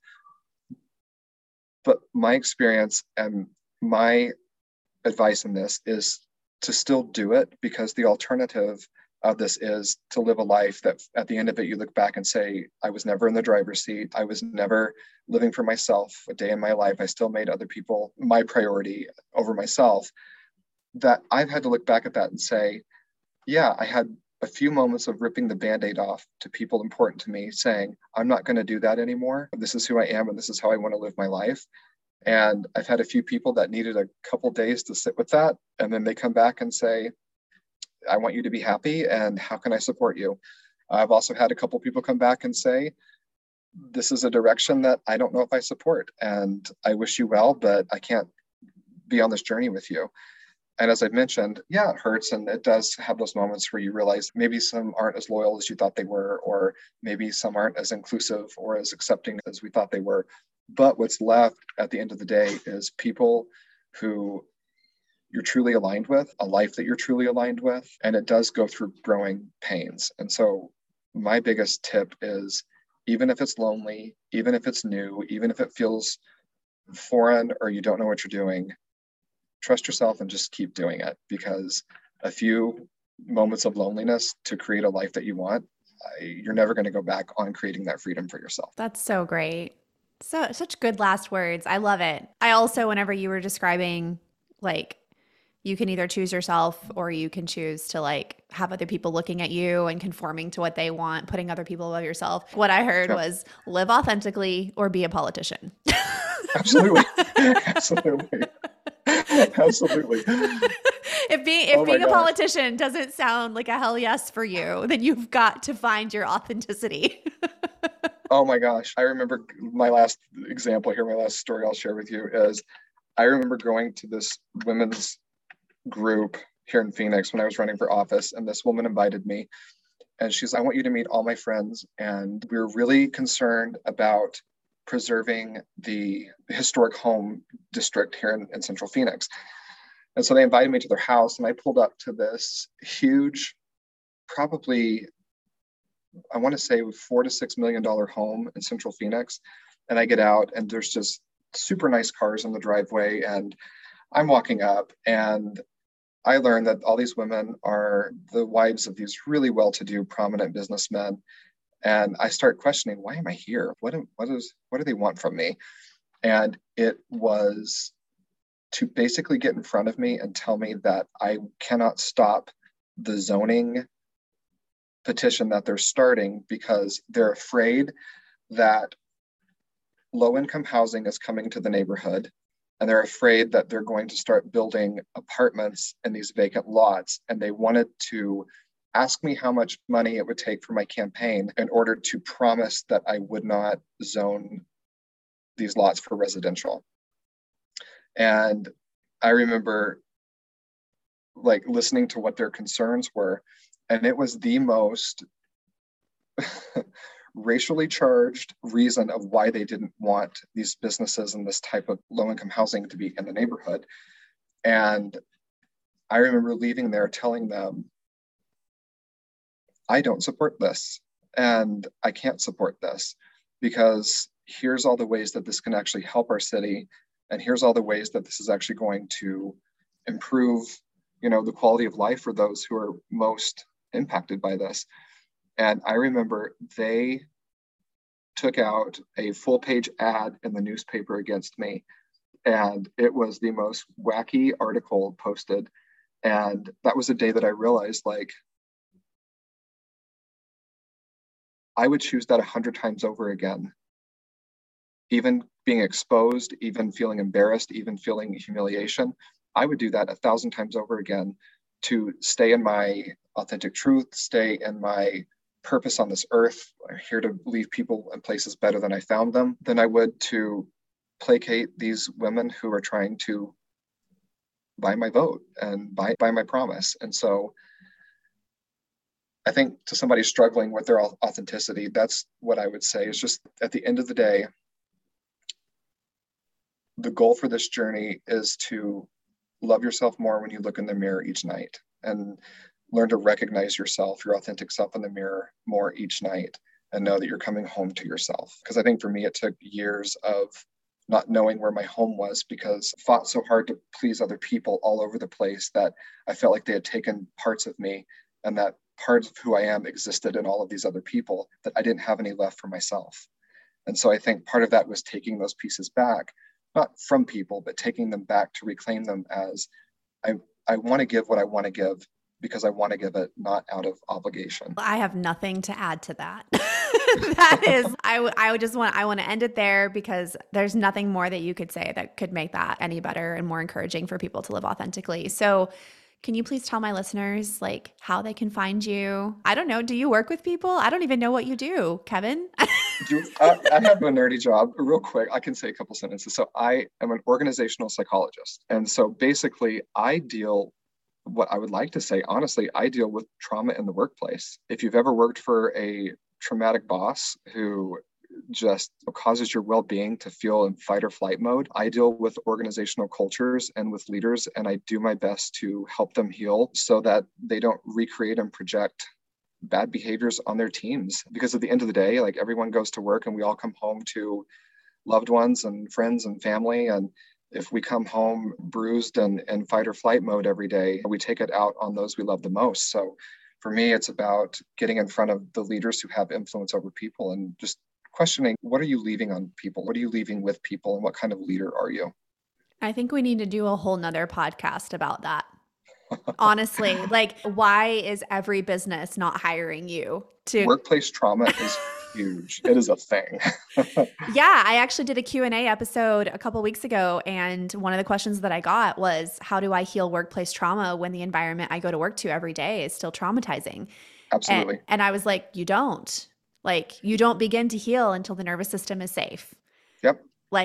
But my experience and my advice in this is to still do it because the alternative of this is to live a life that at the end of it, you look back and say, I was never in the driver's seat. I was never living for myself a day in my life. I still made other people my priority over myself. That I've had to look back at that and say, yeah, I had a few moments of ripping the band-aid off to people important to me, saying, I'm not going to do that anymore. This is who I am and this is how I want to live my life. And I've had a few people that needed a couple days to sit with that. And then they come back and say, I want you to be happy. And how can I support you? I've also had a couple people come back and say, this is a direction that I don't know if I support. And I wish you well, but I can't be on this journey with you. And as I've mentioned, yeah, it hurts. And it does have those moments where you realize maybe some aren't as loyal as you thought they were, or maybe some aren't as inclusive or as accepting as we thought they were. But what's left at the end of the day is people who you're truly aligned with, a life that you're truly aligned with, and it does go through growing pains. And so my biggest tip is even if it's lonely, even if it's new, even if it feels foreign or you don't know what you're doing, trust yourself and just keep doing it because a few moments of loneliness to create a life that you want, you're never going to go back on creating that freedom for yourself. That's so great. So, such good last words. I love it. I also, whenever you were describing, like, you can either choose yourself or you can choose to like have other people looking at you and conforming to what they want, putting other people above yourself. What I heard Yeah, was live authentically or be a politician. absolutely. Absolutely. Absolutely. If Oh my being a gosh. politician doesn't sound like a hell yes for you, then you've got to find your authenticity. Oh my gosh. I remember my last example here, my last story I'll share with you is I remember going to this women's group here in Phoenix when I was running for office, and this woman invited me. And she's like, I want you to meet all my friends. And we're really concerned about preserving the historic home district here in Central Phoenix. And so they invited me to their house, and I pulled up to this huge, probably, I want to say $4 to $6 million home in Central Phoenix. And I get out, and there's just super nice cars in the driveway. And I'm walking up, and I learned that all these women are the wives of these really well-to-do, prominent businessmen. And I start questioning, why am I here? What do they want from me? And it was to basically get in front of me and tell me that I cannot stop the zoning petition that they're starting because they're afraid that low-income housing is coming to the neighborhood, and they're afraid that they're going to start building apartments in these vacant lots. And they wanted to ask me how much money it would take for my campaign in order to promise that I would not zone these lots for residential. And I remember like listening to what their concerns were, and it was the most racially charged reason of why they didn't want these businesses and this type of low-income housing to be in the neighborhood. And I remember leaving there telling them, I don't support this, and I can't support this, because here's all the ways that this can actually help our city, and here's all the ways that this is actually going to improve, the quality of life for those who are most impacted by this. And I remember they took out a full-page ad in the newspaper against me, and it was the most wacky article posted. And that was the day that I realized, like, I would choose that 100 times over again. Even being exposed, even feeling embarrassed, even feeling humiliation, I would do that 1,000 times over again to stay in my authentic truth, stay in my purpose on this earth. I'm here to leave people in places better than I found them, than I would to placate these women who are trying to buy my vote and buy my promise. And so I think to somebody struggling with their authenticity, that's what I would say is just at the end of the day, the goal for this journey is to love yourself more when you look in the mirror each night, and learn to recognize yourself, your authentic self in the mirror more each night, and know that you're coming home to yourself. Because I think for me, it took years of not knowing where my home was, because I fought so hard to please other people all over the place that I felt like they had taken parts of me, and that part of who I am existed in all of these other people, that I didn't have any left for myself. And so I think part of that was taking those pieces back, not from people, but taking them back to reclaim them as I want to give what I want to give, because I want to give it, not out of obligation. I have nothing to add to that. That is, I want to end it there, because there's nothing more that you could say that could make that any better and more encouraging for people to live authentically. So can you please tell my listeners like how they can find you? I don't know. Do you work with people? I don't even know what you do, Kevin. I have a nerdy job. Real quick, I can say a couple sentences. So I am an organizational psychologist. And so basically what I would like to say, honestly, I deal with trauma in the workplace. If you've ever worked for a traumatic boss who just causes your well-being to feel in fight or flight mode, I deal with organizational cultures and with leaders, and I do my best to help them heal so that they don't recreate and project bad behaviors on their teams. Because at the end of the day, like, everyone goes to work and we all come home to loved ones and friends and family. And if we come home bruised and in fight or flight mode every day, we take it out on those we love the most. So for me, it's about getting in front of the leaders who have influence over people and just questioning, what are you leaving on people? What are you leaving with people? And what kind of leader are you? I think we need to do a whole nother podcast about that. Honestly, like, why is every business not hiring you to? Workplace trauma is huge. It is a thing. Yeah, I actually did a Q&A episode a couple weeks ago, and one of the questions that I got was, how do I heal workplace trauma when the environment I go to work to every day is still traumatizing? Absolutely. And I was like, you don't. Like, you don't begin to heal until the nervous system is safe. Yep. Like,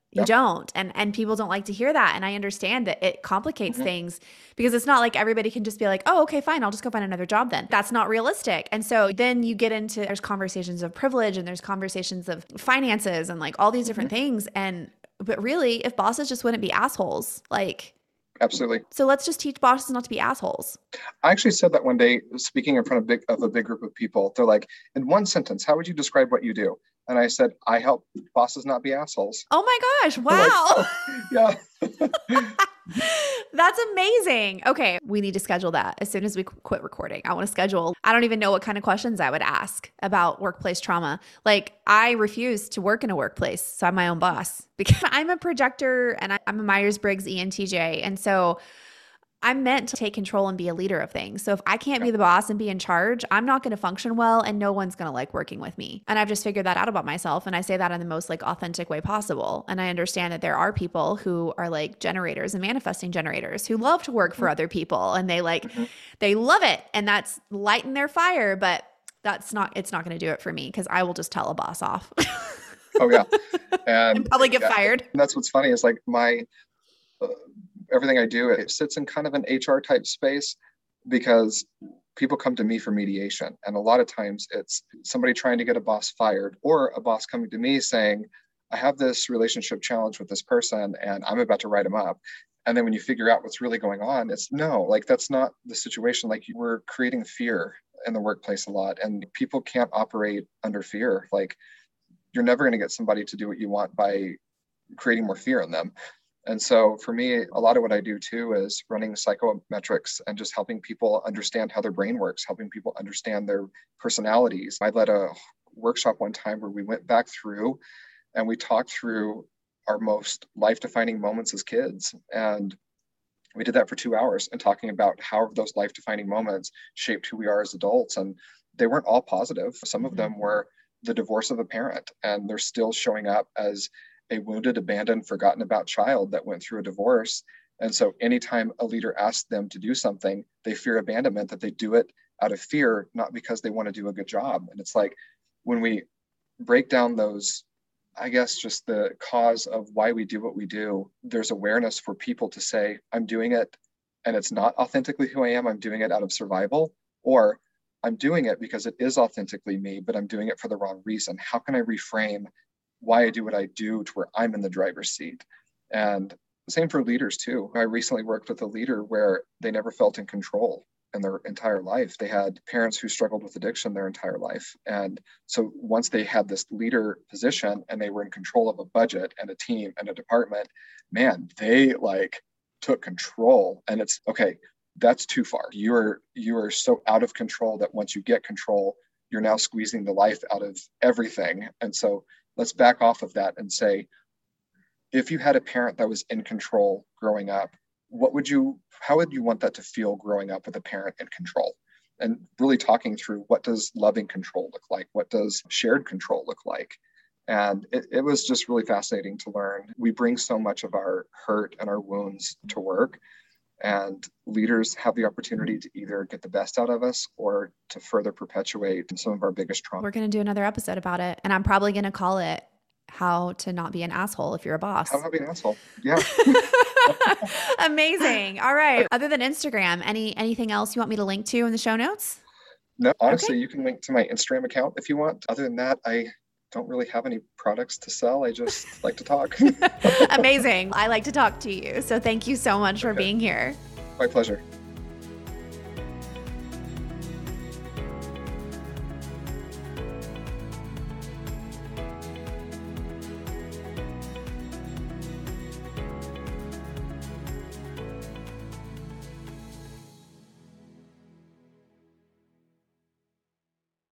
You don't. And people don't like to hear that. And I understand that it complicates things because it's not like everybody can just be like, oh, okay, fine. I'll just go find another job then. That's not realistic. And so then you get into, there's conversations of privilege and there's conversations of finances and like all these different things. But really, if bosses just wouldn't be assholes, like. Absolutely. So let's just teach bosses not to be assholes. I actually said that one day, speaking in front of a big group of people. They're like, in one sentence, how would you describe what you do? And I said, I help bosses not be assholes. Oh my gosh. Wow. Like, oh, yeah. That's amazing. Okay. We need to schedule that as soon as we quit recording. I want to schedule. I don't even know what kind of questions I would ask about workplace trauma. Like, I refuse to work in a workplace. So I'm my own boss because I'm a projector and I'm a Myers-Briggs ENTJ. And so I'm meant to take control and be a leader of things. So if I can't be the boss and be in charge, I'm not going to function well and no one's going to like working with me. And I've just figured that out about myself. And I say that in the most like authentic way possible. And I understand that there are people who are like generators and manifesting generators who love to work for other people and they like, they love it. And that's lighting their fire, but it's not going to do it for me because I will just tell a boss off. Oh yeah. And probably get fired. And that's what's funny is like everything I do, it sits in kind of an HR type space because people come to me for mediation. And a lot of times it's somebody trying to get a boss fired or a boss coming to me saying, I have this relationship challenge with this person and I'm about to write them up. And then when you figure out what's really going on, it's no, like that's not the situation. Like we're creating fear in the workplace a lot and people can't operate under fear. Like you're never going to get somebody to do what you want by creating more fear in them. And so for me, a lot of what I do too is running psychometrics and just helping people understand how their brain works, helping people understand their personalities. I led a workshop one time where we went back through and we talked through our most life-defining moments as kids. And we did that for 2 hours and talking about how those life-defining moments shaped who we are as adults. And they weren't all positive. Some of them were the divorce of a parent, and they're still showing up as a wounded, abandoned, forgotten about child that went through a divorce. And so anytime a leader asks them to do something, they fear abandonment, that they do it out of fear, not because they want to do a good job. And it's like when we break down those, I guess, just the cause of why we do what we do, there's awareness for people to say, I'm doing it and it's not authentically who I am. I'm doing it out of survival, or I'm doing it because it is authentically me, but I'm doing it for the wrong reason. How can I reframe why I do what I do to where I'm in the driver's seat? And same for leaders too. I recently worked with a leader where they never felt in control in their entire life. They had parents who struggled with addiction their entire life. And so once they had this leader position and they were in control of a budget and a team and a department, man, they like took control. And it's okay, that's too far. You are so out of control that once you get control, you're now squeezing the life out of everything. And so let's back off of that and say, if you had a parent that was in control growing up, how would you want that to feel growing up with a parent in control? And really talking through, what does loving control look like? What does shared control look like? And it was just really fascinating to learn. We bring so much of our hurt and our wounds to work, and leaders have the opportunity to either get the best out of us or to further perpetuate some of our biggest trauma. We're going to do another episode about it. And I'm probably going to call it How to Not Be an Asshole If You're a Boss. How to Not Be an Asshole. Yeah. Amazing. All right. Other than Instagram, anything else you want me to link to in the show notes? No, honestly, You can link to my Instagram account if you want. Other than that, I don't really have any products to sell. I just like to talk. Amazing. I like to talk to you. So thank you so much for being here. My pleasure.